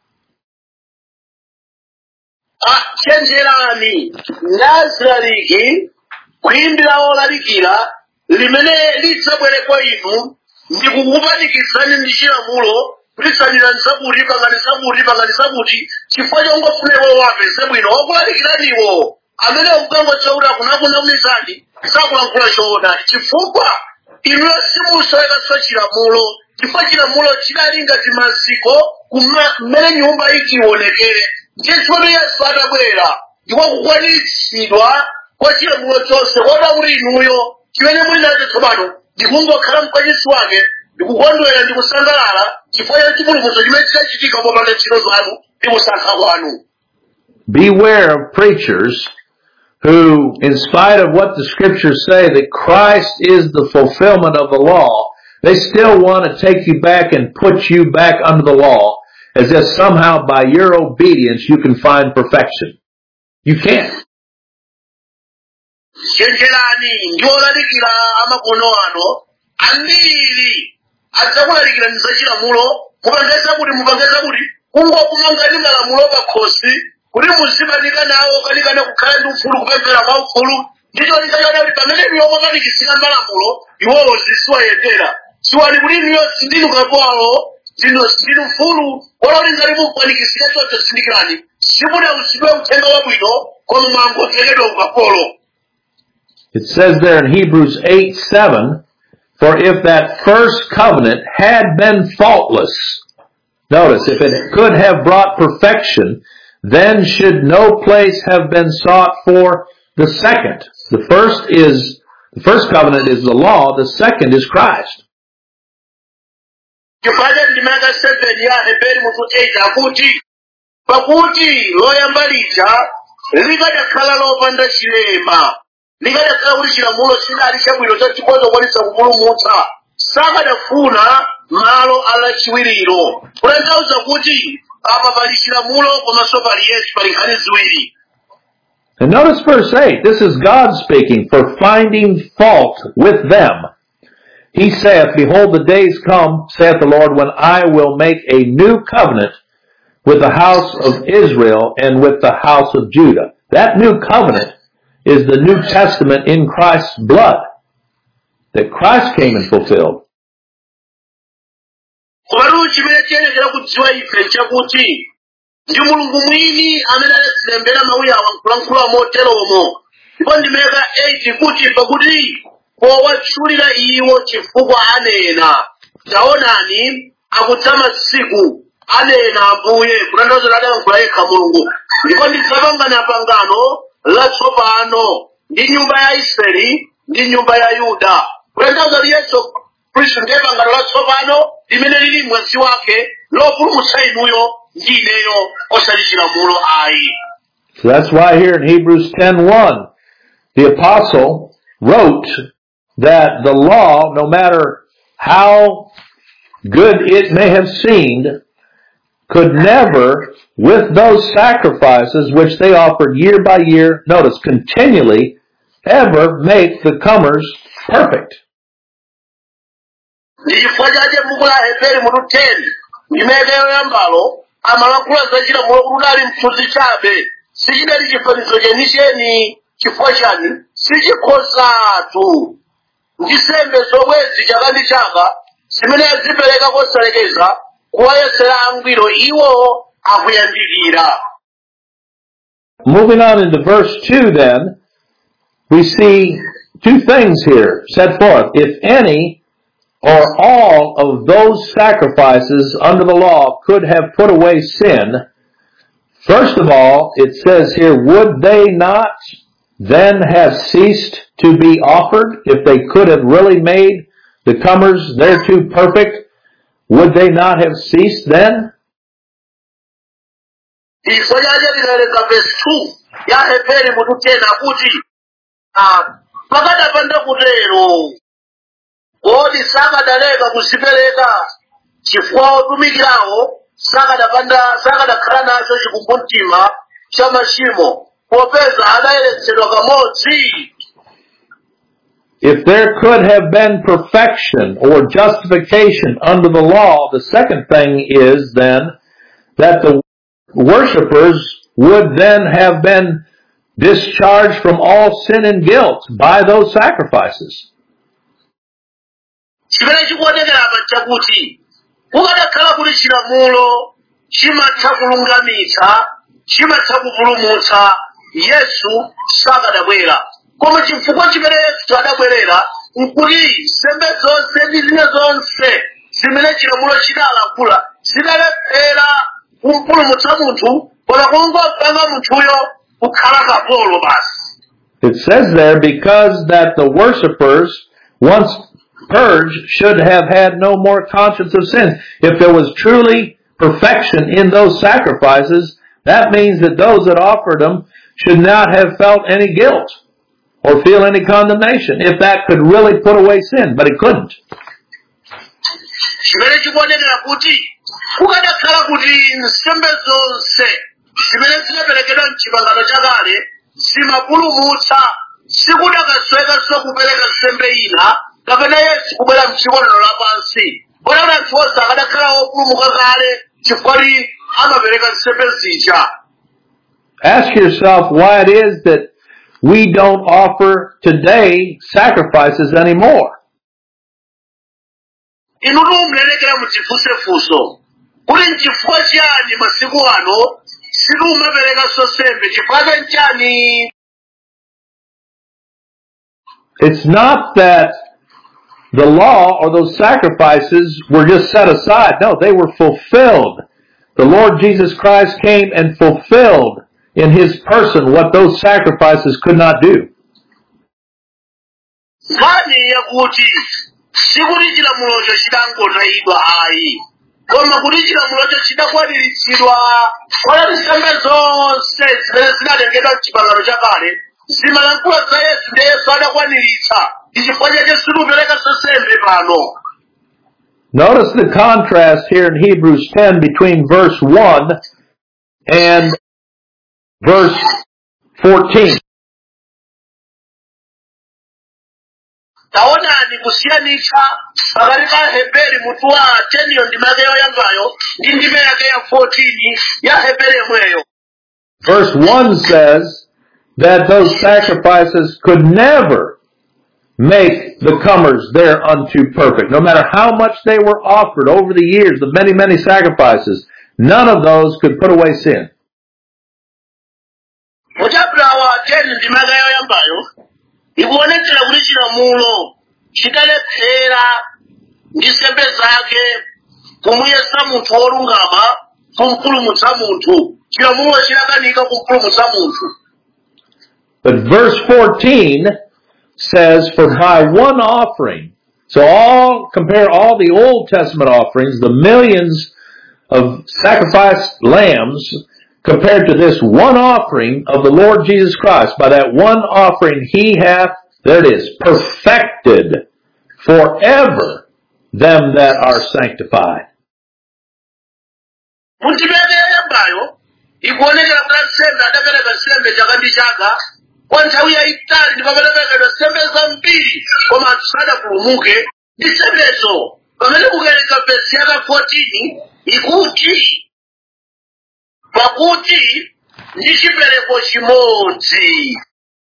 Speaker 1: Chenjerani nazariki kuimbira olalikira limene lidzabwere kwa inu ndi kukupanikizani ndi chilamulo kulitsanira nsabuti pangani sabuti chifukwa chongofunewo wapeze bwino okulalikiraniwo amene mkangochauta kunakunamizani sakulankhula choona chifukwa inu simusowekaso chilamulo chifukwa chilamulo chidali ngati maziko mmene nyumba ikiwonekere ndiye tsono Yesu atabwera ndiko kukwanitsidwa kwa chilamulo chonse kota kuti inuyo chimene muli nacho tsopano ndikungokhala mkwachisi wake ndikukondwera ndikusangalala chifukwa cha chipulumutso chimene chidachitika popanda ntchito zanu ndi kusankha kwanu.
Speaker 4: Beware of preachers who, in spite of what the scriptures say that Christ is the fulfillment of the law, they still want to take you back and put you back under the law as if somehow by your obedience you can find perfection. You can't.
Speaker 1: Chenjerani ndiolalikira amakono ano ambiri adzakulalikira ndizachilamulo mupangeza kuti kungokumangani malamulo pakhosi kuti muzimanika nawo kanikana kukhala ndi ufulu kupemphera kwa ufulu ndicho likachona kuti pamene iwo makanikisika malamulo iwowo zisiwayendera siwali kuti niyo sindinu kapolo ndinu ufulu wala kuti ngati mukupanikisika choncho sindikirani simuna usidwe uthenga wabwino koma mwangotekedwa ukapolo.
Speaker 4: It says there in Hebrews 8:7, for if that first covenant had been faultless, notice, if it could have brought perfection, then should no place have been sought for the second. The first covenant is the law, the second is Christ.
Speaker 1: Chifukwa ndimaka 7 ya Heberi mukuteita kuti pakuti loyamba lija likadakhala lopanda chilema likadakhala kuti chilamulo chinali chabwino chachikozo kwanisa kupulumutsa sakadafuna malo alachiwiriro kutanthauza kuti apa pali chilamulo komanso pali Yesu pali nkhani ziwiri.
Speaker 4: And notice verse 8, this is God speaking, for finding fault with them. He saith, behold, the days come, saith the Lord, when I will make a new covenant with the house of Israel and with the house of Judah. That new covenant is the New Testament in Christ's blood that Christ came and fulfilled.
Speaker 1: Kubaru chimene chenekera kudziwa ife chakuti ndi Mulungu mwini amene analembera mawu awa nkulankhula moteromo ndipo ndimeka 8 kuti pakuti powatchulira iwo chifukwa anena taonani akudza masiku anena Ambuye kutanthauza kuti adayankhula yekha Mulungu ndipo ndidzapangana pangano latsopano ndi nyumba ya Israeli ndi nyumba ya Yuda kutanthauza kuti Yesu Khristu ndiye pangano latsopano limene lili mwezi wake lopulumutsa inuyo ndi ineyo osati chilamulo ayi.
Speaker 4: So that's why here in Hebrews 10:1 the apostle wrote that the law, no matter how good it may have seemed, could never, with those sacrifices which they offered year by year, notice, continually, ever make the comers perfect.
Speaker 1: Ndichifukwa chache m'buku la Heberi mutu 10 ndimeke yoyambalo amalankhula za chilamulo kuti udali mthunzi chabe sichidali chifanizo chenicheni chifukwa chani sichikhozatu ndi nsembe zomwezi chaka ndi chaka zimene azipereka kosalekeza kuwayesera angwiro iwo akuyandikira.
Speaker 4: Moving on into verse 2 then, we see two things here set forth. If any or all of those sacrifices under the law could have put away sin, first of all, it says here, would they not then have ceased to be offered if they could have really made the comers thereto perfect? Would they not have ceased then?
Speaker 1: Verse 2 ya Heberi mutu 10 akuti pakadapanda kutero kodi sakadaleka kuzipereka chifukwa otumikirawo sakadakhala nacho chikumbumtima cha machimo popeza adayeretsedwa kamodzi.
Speaker 4: If there could have been perfection or justification under the law, the second thing is then that the worshipers would then have been discharged from all sin and guilt by those sacrifices.
Speaker 1: Chimene chikuonekera apa chakuti kukadakhala kuti chilamulo chimatha kulungamitsa chimatha kupulumutsa Yesu sakadabwera koma chifukwa chimene Yesu adabwerera nkuti nsembe zonse ndi zina zonse zimene chilamulo chidalankhula zidalephera kumpulumutsa munthu koma kungopanga munthuyo kukhala kapolo basi.
Speaker 4: It says there, because that the worshipers, once purged should have had no more conscience of sin. If there was truly perfection in those sacrifices, that means that those that offered them should not have felt any guilt or feel any condemnation, if that could really put away sin, but it couldn't.
Speaker 1: chimene chikuonekera kuti kukadakhala kuti nsembe zonse zimene zinaperekedwa mchipangano chakale zimapulumutsa, sikudakaswekanso kupereka nsembe ina kapena Yesu kubwera mdziko lino lapansi. Kotero anthu onse akadakhala opulumuka kale chifukwa amapereka nsembe zija.
Speaker 4: Ask yourself why it is that we don't offer today sacrifices anymore.
Speaker 1: Inu mlelekera muchifunsefunso kuti nchifukwa chiyani masiku ano sitimapereka nsembe, chifukwa chani?
Speaker 4: It's not that the law or those sacrifices were just set aside. No, they were fulfilled. The Lord Jesus Christ came and fulfilled in His person what those sacrifices could not do.
Speaker 1: Nkhani yakuti sikuti chilamulocho chidangotayidwa ayi, koma kuti chilamulocho chidakwaniritsidwa. Kotero nsembe zonse zimene zinatengedwa m'chipangano chakale zimalankhula za Yesu, ndi Yesu adakwaniritsa. Ndi chifukwa chake sitipereka nsembe pano.
Speaker 4: Notice the contrast here in Hebrews 10 between verse 1 and verse 14.
Speaker 1: Taonani kusiyanitsa pakati pa Heberi mutu wa 10 yo ndime yoyambayo ndi ndime yake ya 14 ya Heberi yomweyo.
Speaker 4: Verse 1 says that those sacrifices could never make the comers thereunto perfect. No matter how much they were offered over the years, the many, many sacrifices, none of those could put away sin.
Speaker 1: Muchapter wa 10 ndime yoyambayo ikuonekera kuti chilamulo chidalephera ndi nsembe zake kumuyesa munthu wolungama kumpulumutsa munthu. Chilamulo chidakanika kumpulumutsa munthu.
Speaker 4: But verse 14 says, for by one offering, so compare all the Old Testament offerings, the millions of sacrificed lambs, compared to this one offering of the Lord Jesus Christ. By that one offering He hath, there it is, perfected forever them that are sanctified.
Speaker 1: Kwa nthawi yayitali ndipo padaperekedwa nsembe zambiri koma anthu sadapulumuke ndi nsembezo. Pamene mukuwerenga vesi yaka 14 ikuti pakuti ndi chipereko chimodzi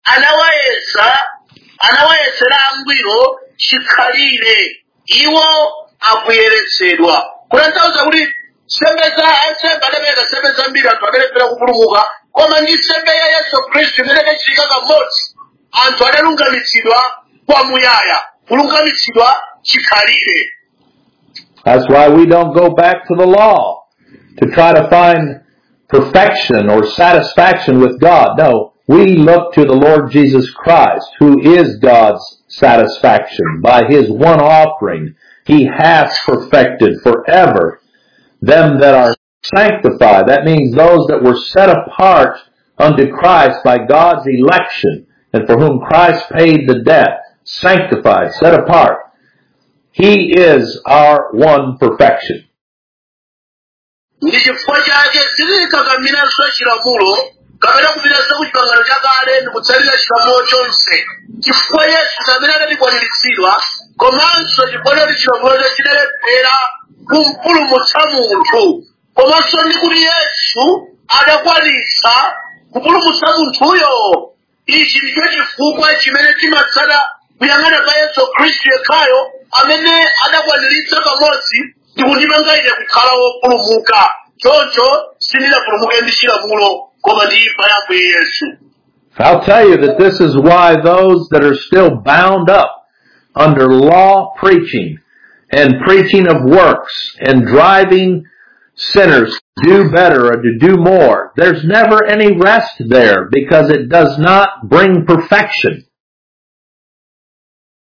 Speaker 1: anawayesera angwiro chikhalire iwo akuyeretsedwa. Kutanthauza kuti nsembe za ansembe adapereka nsembe zambiri anthu adalephera kupulumuka, koma ndi nsembe ya Yesu Khristu imene inachitika kamodzi anthu adalungamitsidwa kwamuyaya, kulungamitsidwa chikhalire.
Speaker 4: That's why we don't go back to the law to try to find perfection or satisfaction with God. No, we look to the Lord Jesus Christ, who is God's satisfaction. By His one offering, He hath perfected forever them that are sanctified. That means those that were set apart unto Christ by God's election, and for whom Christ paid the debt. Sanctified, set apart. He is our one perfection.
Speaker 1: Ndi chifukwa chake sitikakamiranso chilamulo kapena kupiranso kuchipangano chakale ndi kutsalira chilamulo chonse, chifukwa Yesu amene adatikwaniritsidwa, komanso chifukwa choti chilamulo chidalephera kumpulumutsa munthu, komanso ndi kuti Yesu adakwanitsa kupulumutsa munthuyo. Ichi ndicho chifukwa chimene timatsata kuyang'ana pa Yesu Khristu yekhayo amene adakwaniritsa pamodzi ndi kundimanga ine kukhala wopulumuka. Choncho sindinapulumuke ndi chilamulo koma ndi imfa yake Yesu.
Speaker 4: I'll tell you that this is why those that are still bound up under law preaching and preaching of works and driving sinners to do better or to do more, there's never any rest there because it does not bring perfection.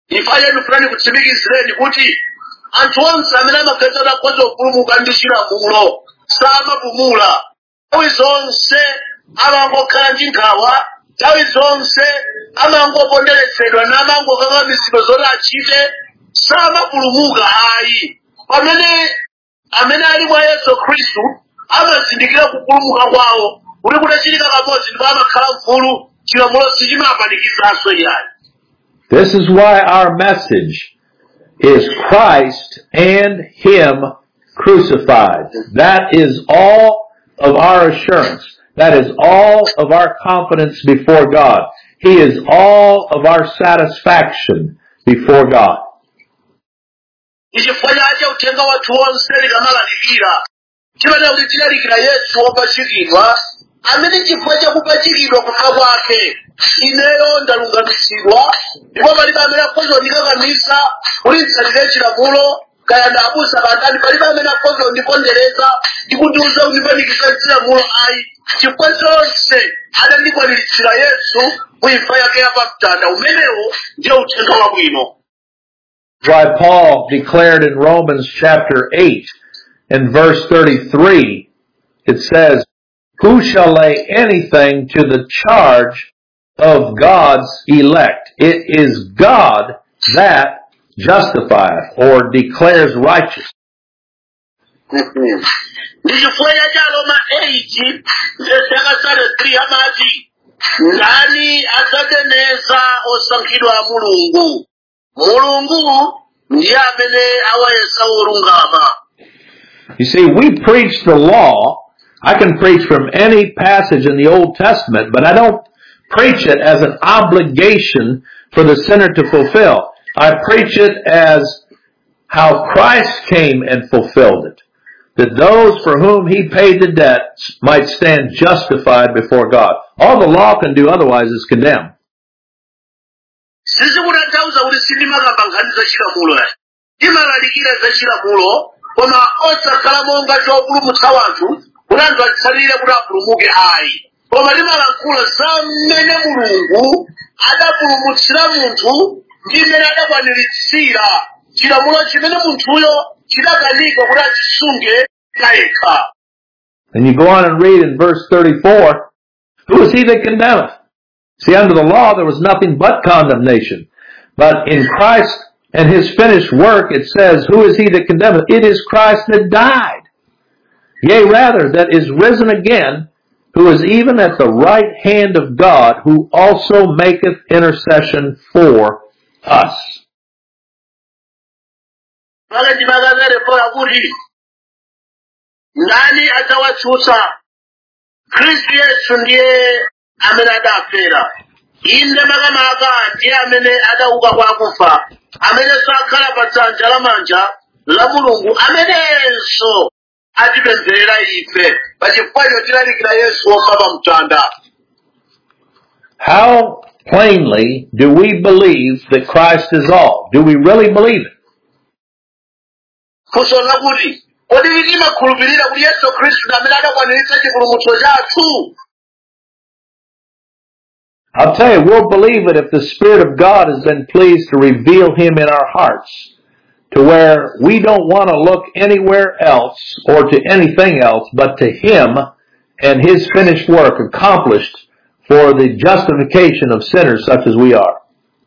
Speaker 1: ifaye ndifuna kutsimikizireni kuti anthu onse amene amaganiza kuti akhoza kupulumuka ndi chilamulo samapumula. Nthawi zonse amangokhala ndi nkhawa, nthawi zonse amangoponderetsedwa namangokakamisidwa zoti achite, samapulumuka ayi. Pamene amene ali mwa Yesu Khristu amazindikira kupulumuka kwawo kuti kutachitika kamodzi ndipo amakhala mfulu, chilamulo sichimapanikizanso iyayi.
Speaker 4: This is why our message is Christ and Him crucified. That is all of our assurance. That is all of our confidence before God. He is all of our satisfaction before God.
Speaker 1: Ichifukwa chake uthenga wathu wonse likamalalikira chimene kuti tilalikira Yesu wopachikidwa, amene chifukwa chakupachikidwa kufa kwake ineyo ndalungamitsidwa, ndipo palibe amene akhoza kundikakamiza kuti nditsatire chilamulo, kaya ndabusa kantani, palibe amene akhoza kundipondereza ndi kundiuza kundipanikiza chilamulo ayi. Chifukwa chonse adandikwaniritsa Yesu kuimfa yake yapamtanda. Umenewo ndiye uthenga wabwino.
Speaker 4: Why Paul declared in Romans chapter 8 and verse 33, it says, "Who shall lay anything to the charge of God's elect? It is God that justifieth," or declares righteous.
Speaker 1: Ndichifukwa cha Roma 8 ndesakasale 3 amati, ndani adzateneza osankhidwa a Mulungu? Mulungu ndiye amene awayesa olungama.
Speaker 4: You see, we preach the law. I can preach from any passage in the Old Testament, but I don't preach it as an obligation for the sinner to fulfill. I preach it as how Christ came and fulfilled it, that those for whom He paid the debt might stand justified before God. All the law can do otherwise is condemn.
Speaker 1: Sisi kutanthauza kuti sindimakamba nkhani za chilamulo, timalalikira za chilamulo, koma osakhala monga chopulumutsa wanthu kuti anthu atsatire kuti apulumuke ayi. Koma limalankhula za mmene Mulungu adapulumutsira munthu ndi mmene adakwaniritsira chilamulo chimene munthuyo chidakanika kuti achisunge kayekha.
Speaker 4: And you go on and read in verse 34, "Who is he that condemneth?" See, under the law there was nothing but condemnation. But in Christ and His finished work it says, "Who is he that condemneth?" It is Christ that died. Yea, rather, that is risen again, who is even at the right hand of God, who also maketh intercession for us.
Speaker 1: Ndani adzawatsutsa? Khristu Yesu ndiye amene adafera. Inde makamaka ndiye amene adauka kwa akufa, amene sakhala pa dzanja lamanja la Mulungu, amenenso atipempherera ife pa chifukwa chotilalikira Yesu wofa pa mtanda.
Speaker 4: How plainly do we believe that Christ is all? Do we really believe it?
Speaker 1: Kusonga kuti kodi timakhulupirira kuti Yesu Khristu amene adakwaniritsa chipulumutso chathu?
Speaker 4: I'll tell you, we'll believe it if the Spirit of God has been pleased to reveal Him in our hearts, to where we don't want to look anywhere else or to anything else but to Him and His finished work accomplished for the justification of sinners such as we are.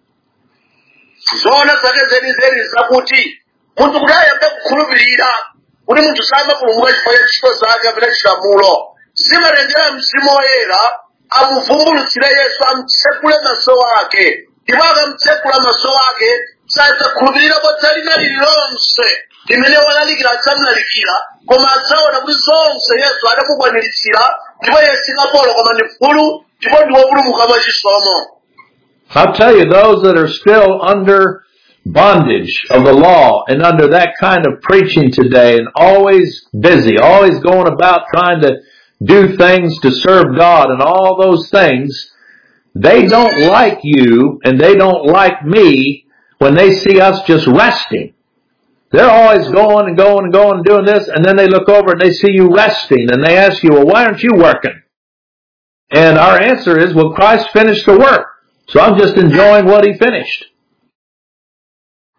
Speaker 1: Zona zake zenizeni zakuti munthu kuti ayambe kukhulupirira kuti munthu samapulumuka chifukwa cha ntchito zake kapena chilamulo, zimatengera Mzimu Woyera amuvumbulutsire Yesu, amutsekule maso ake, ndipo akamutsekula maso ake sadzakhulupirira bodza lina lililonse limene walalikira adzamulalikira, koma adzaona kuti zonse Yesu adamukwaniritsa, ndipo Yesu kapolo koma ndi mfulu ndipo ndi wopulumuka mwachisomo.
Speaker 4: I'll tell you, those that are still under bondage of the law and under that kind of preaching today and always busy, always going about trying to do things to serve God and all those things, they don't like you and they don't like me when they see us just resting. They're always going and going and going and doing this, and then they look over and they see you resting and they ask you, "Well, why aren't you working?" And our answer is, well, Christ finished the work, so I'm just enjoying what He finished.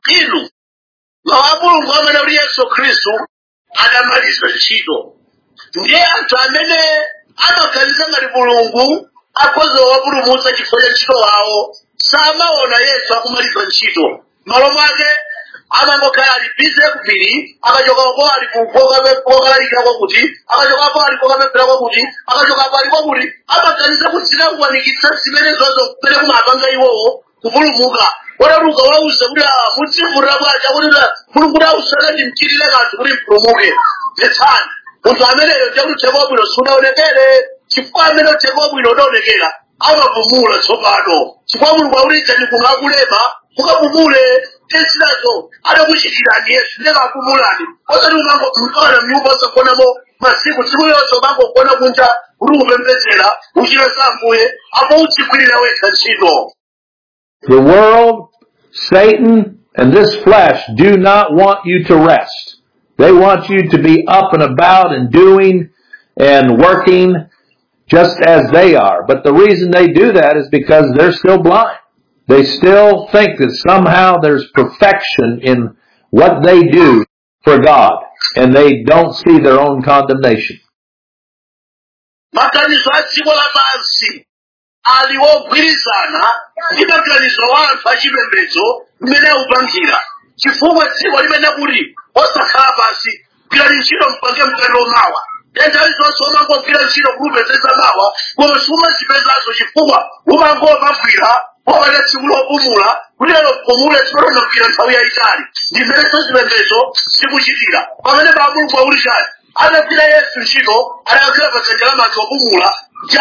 Speaker 1: inu mawu a mulungu amene uli yesu khristu adamaliza ntchito. Ndiye anthu amene amaganiza ngati mulungu akhoza kuwapulumutsa chifukwa cha ntchito wawo samaona yesu akumaliza ntchito. Malo mwake amangokhala ali bize kupiri, akachokapo ali kukalalika kwakuti, akachokapo ali kukapemphera kwakuti, akachokapo ali kwakuti, amaganiza kuti zinangowanikitsa zimene zonse kumene kumapanga iwowo kupulumuka. Wadaluka wauza kuti mudzimvura bwacha kuti mulungu awusana ndi mchitire kanthu kuti mpulumuke. Mvetsani, munthu ameneyo ndiye kuti uthenga wabwino sunaonekere, chifukwa amene uthenga wabwino unaonekera amapumula tsopano. Chifukwa mulungu aulizani kuno akulema mukapumule tesinazo adakuchitirani Yesu ndiye kapumulani. Osati umangokhala mnyumba osagonamo masiku tsiku yonse umangogona kunja kuti upembedzera uchire zambuye apo udzikwirira wekha ntchito.
Speaker 4: The world, Satan, and this flesh do not want you to rest. They want you to be up and about and doing and working just as they are. But the reason they do that is because they're still blind. They still think that somehow there's perfection in what they do for God, and they don't see their own condemnation.
Speaker 1: Maganizo a dziko lapansi aliwogwirizana ndi maganizo a anthu achipembedzo mmene akupangira. Chifukwa dziko limene kuti osakhala pansi gwirani ntchito mpange mkalo mawa. Nthawi zonse umangogwira ntchito kupezeza mawa koma sumazipezanso chifukwa umangopagwira popanda tsiku lopumula kuti lero pumule sipatonagwira nthawi yayitali. Ndi mmene zipembedzo zikuchitira. Pamene pa Mulungu aulizani adagwira Yesu ntchito adakhala pa dzanja lamanja opumula.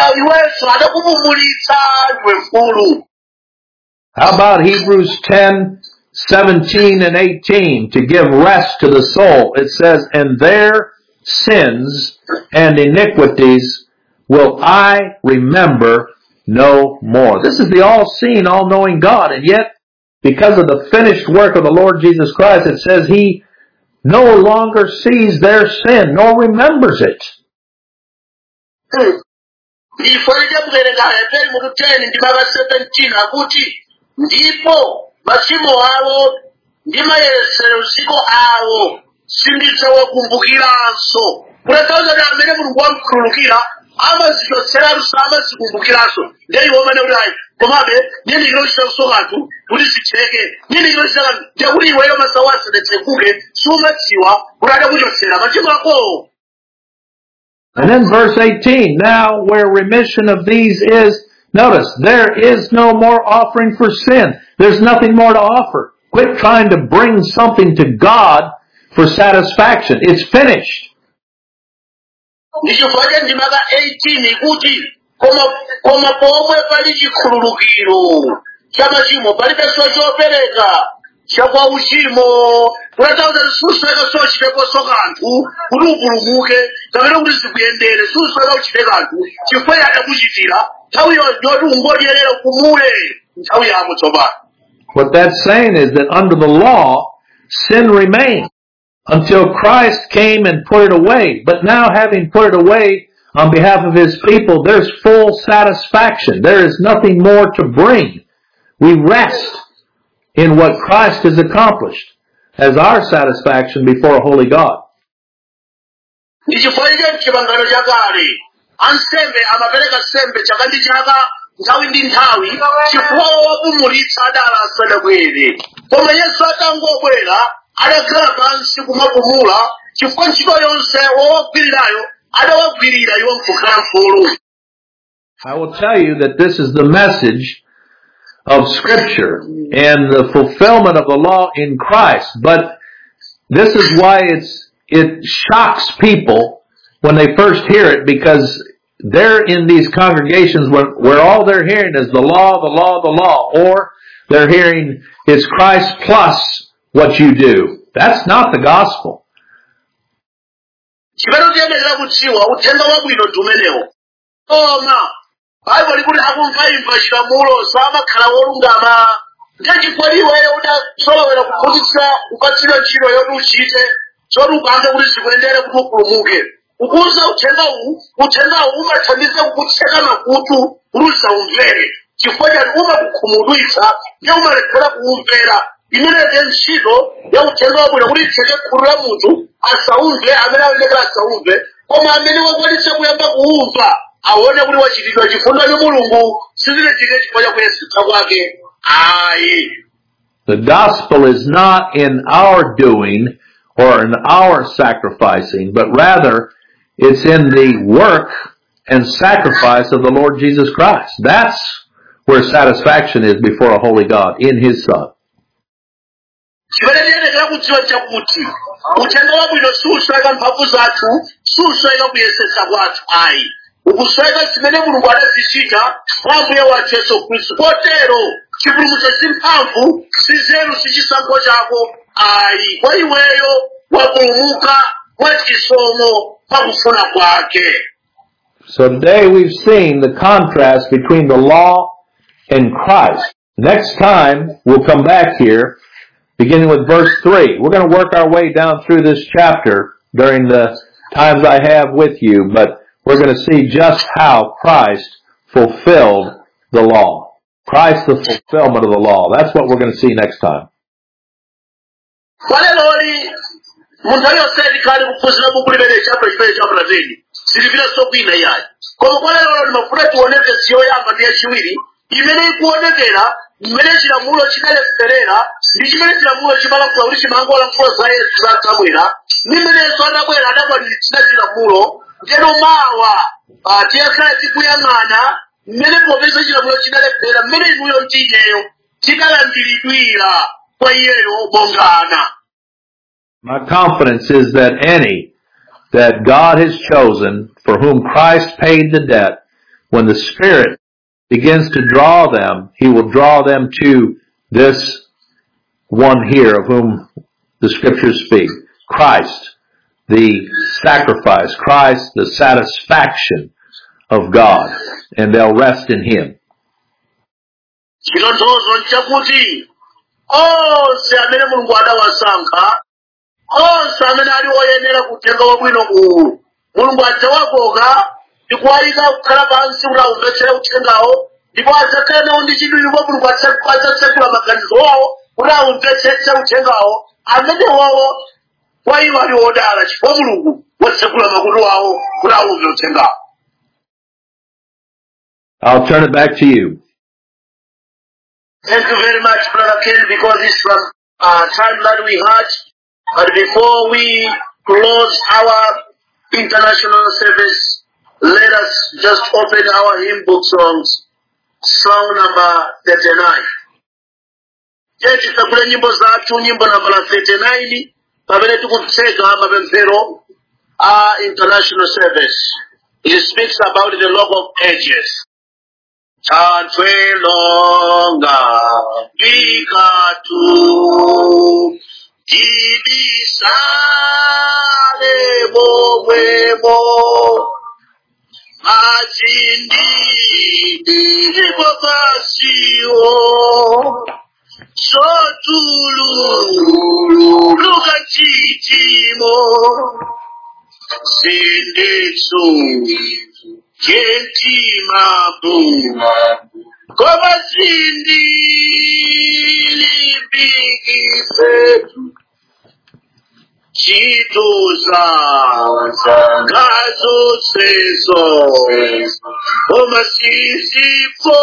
Speaker 4: How about Hebrews 10:17 and 18 to give rest to the soul? It says, and their sins and iniquities will I remember no more. This is the all-seeing, all-knowing God, and yet because of the finished work of the Lord Jesus Christ, it says He no longer sees their sin, nor remembers it.
Speaker 1: Ndifoje kuverenga Hebrew mu 10 ndi maka 17 akuti ndipo machimo awo ndi mayesero usiku awo sindidzawakumbukiranso. Kutanthauza amene Mulungu wamukhululukira amazichotsera amazikumbukiranso. Ndiye iwo amene uli komabe nini ilochitaso kanthu kuti zitheke nini ilochita ndiye kuti iweyo masawu asadetsekuke sumadziwa kuti adakuchotsera machimo ako.
Speaker 4: And then verse 18, now where remission of these is, notice, there is no more offering for sin. There's nothing more to offer. Quit trying to bring something to God for satisfaction. It's finished.
Speaker 1: Ndichifukwa ndimaka 18 kuti koma pomwe pali chikhululukiro cha machimo palibenso chopereka chakwa uchimo. Kutanthauza susweka sochitekonso kanthu kuti upulumuke kapena kuti zikuyendere susweka uchite kanthu chifukwa adakuchitira nthawi yoti ungodyerera upumule nthawi yako tsopano.
Speaker 4: What that's saying is that under the law, sin remained until Christ came and put it away. But now having put it away on behalf of His people, there's full satisfaction. There is nothing more to bring. We rest in what Christ has accomplished as our satisfaction before a holy God.
Speaker 1: Ndichifukwa chipangano chakale ansembe amapereka sembe chaka ndi chaka nthawi ndi nthawi chifukwa wopumulitsa adala asadabwere. Koma Yesu atangobwera adakhala pansi kumapumula chifukwa ntchito yonse wowagwirirayo adawagwirira iwo nkukhala mfulu.
Speaker 4: I will tell you that this is the message of Scripture and the fulfillment of the law in Christ. But this is why it shocks people when they first hear it, because they're in these congregations where all they're hearing is the law, the law, the law, or they're hearing it's Christ plus what you do. That's not the gospel.
Speaker 1: Bible likuti akumvaimva chilamulo samakhala wolungama. Ndichifukwa iweyo udasolowera kuphunzitsa upatsira ntchito yoti uchite zoti upange kuti zikuyendere kuti upulumuke. Ukuza uthengawu umathandiza kukutseka makutu kuti usaumvere. Chifukwa chati umakukhumudwitsa ndiye umalephera kuumvera imeneze ntchito ya uthenga wabwino kuti itseke khulu la munthu asaumve amene aonekera asaumve koma amene wakwanitsa kuyamba kuumva aone kuti wachitidwa chifundo ndi mulungu sizinachitike chifukwa cha kuyesetsa kwake ayi.
Speaker 4: The gospel is not in our doing or in our sacrificing, but rather it's in the work and sacrifice of the Lord Jesus Christ. That's where satisfaction is before a holy God, in His Son.
Speaker 1: chimene tiyenekera kudziwa chakuti uthenga wabwino siusweka mphamvu zathu siusweka kuyesetsa kwathu ayi ukusweka zimene mulungu adazichita mwa Ambuye wathu Yesu Khristu. Kotero chipulumutso si mphamvu si nzeru si chisankho chako ayi kwa iweyo wapulumuka mwa chisomo pakufuna kwake.
Speaker 4: So today we've seen the contrast between the law and Christ. Next time we'll come back here beginning with verse 3. We're going to work our way down through this chapter during the times I have with you, but we're going to see just how Christ fulfilled the law. Christ, the fulfillment of the law. That's what we're going to see next time.
Speaker 1: Munthu yonse ikhale kuphunzira buku limene chapter 10 silipita sokwina yayi koma kwa lero ndimafuna tioneke siyoyamba ndi yachiwiri imene ikuonekera imene chilamulo chinaleferera ndi chimene chilamulo chimalankhula kuti chimangolankhula za Yesu zatabwera nimenenso adabwera adakwaniritsa chilamulo ndeno mawa tiyakhala tikuyang'ana mmene popeza chilamulo chinaleferera mmene inuyo ndineyo tikalandiridwira kwa iyeyo bongana.
Speaker 4: My confidence is that any that God has chosen, for whom Christ paid the debt, when the Spirit begins to draw them, He will draw them to this one here of whom the Scriptures speak. Christ, the sacrifice. Christ, the satisfaction of God. And they'll rest in Him.
Speaker 1: onse amene ali oyenera kutenga wabwino uwu mulungu adzawakoka ndikuwayika kukhala pansi kuti aumvetsere uthengawo ndipo adzakhale nawo ndi chidwi ndipo mulungu adzatsekula maganizo wawo kuti aumvetsetse uthengawo amene wawo kwa iwo ali odala chifukwa mulungu watsekula makutu wawo kuti aumve uthengawo.
Speaker 4: I'll turn it back to you.
Speaker 1: Thank you very much, Brother Ken, because it's from time that we had. But before we close our international service, let us just open our hymn book songs, song number 39. Tisakule nyimbo zathu, nyimbo number 39, pamene tikutseka mapemphero our international service. It speaks about the log of ages. Chantwe longa bikatu Ibisale momwemo Mazindi Ibobasio Sotulu Lukachitimo Sindetsu Gentimabu Koma Sindi Libigisetu Chituza Gazo Seso Koma Sisifo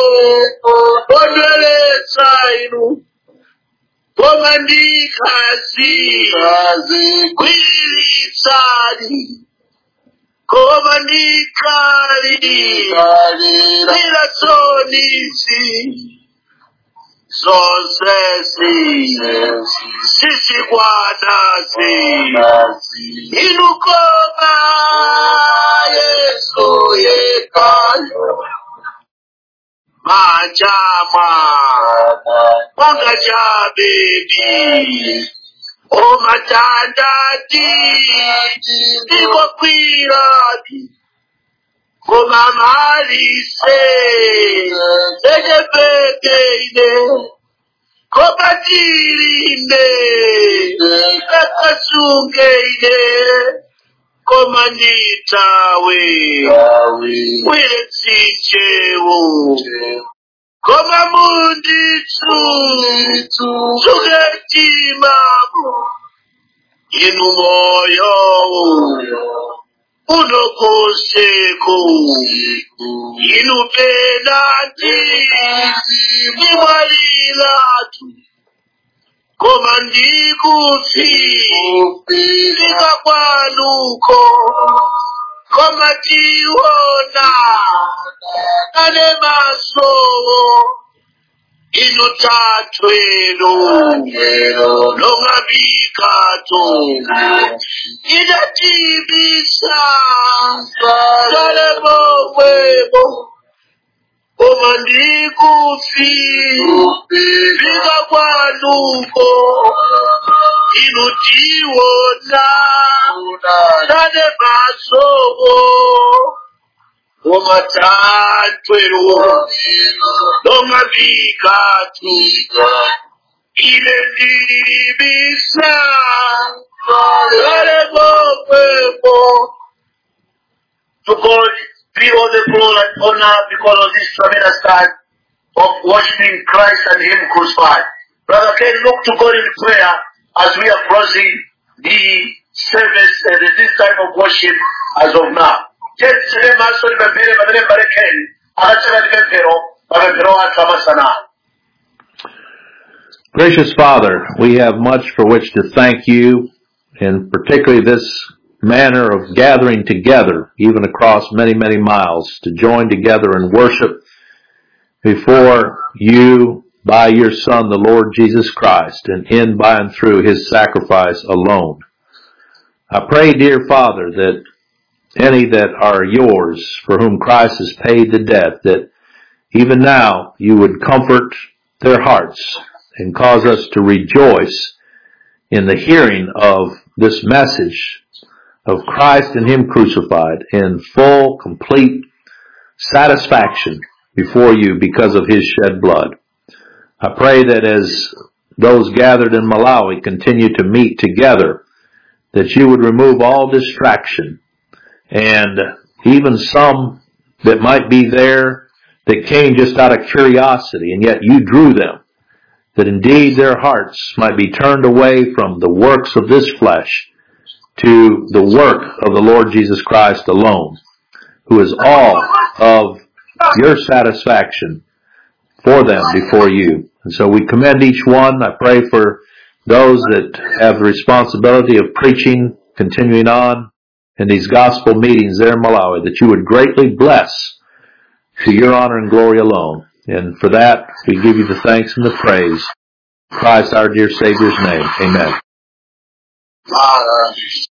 Speaker 1: Onele Sainu Koma Ndikazi Kwilitsani Koma Ndikali Nila Sonisi Sosesi Sisi Kwanasi Inukoma Yesu Yekayo Majama Wangaja baby O matandati Niko kwirati Koma malise Sege pekeine Koma tirine Kakasungeine Koma nitawe Wile sinchewo koma munditsu suketima inu moyo unokoseko inu penati nimwalilatu koma ndikufika kwanuko koma tiona ane masowo inu tatwelo longabikato idatibisa salebowebo koma ndikufika kwanuko inu tiona ane masowo koma tatwelo longabikatu ile ndibisa salebowebo. To God be all the glory and honor because of this tremendous time of worshiping Christ and Him crucified. Brother Ken, look to God in prayer as we are closing the service and this time of worship as of now.
Speaker 4: Gracious Father, we have much for which to thank you, and particularly this manner of gathering together, even across many, many miles, to join together and worship before you by your Son, the Lord Jesus Christ, and in, by, and through His sacrifice alone. I pray, dear Father, that any that are yours, for whom Christ has paid the debt, that even now you would comfort their hearts and cause us to rejoice in the hearing of this message of Christ and Him crucified in full, complete satisfaction before you because of His shed blood. I pray that as those gathered in Malawi continue to meet together, that you would remove all distraction, and even some that might be there that came just out of curiosity, and yet you drew them, that indeed their hearts might be turned away from the works of this flesh to the work of the Lord Jesus Christ alone, who is all of your satisfaction for them before you. And so we commend each one. I pray for those that have the responsibility of preaching, continuing on in these gospel meetings there in Malawi, that you would greatly bless to your honor and glory alone. And for that, we give you the thanks and the praise. In Christ our dear Savior's name. Amen.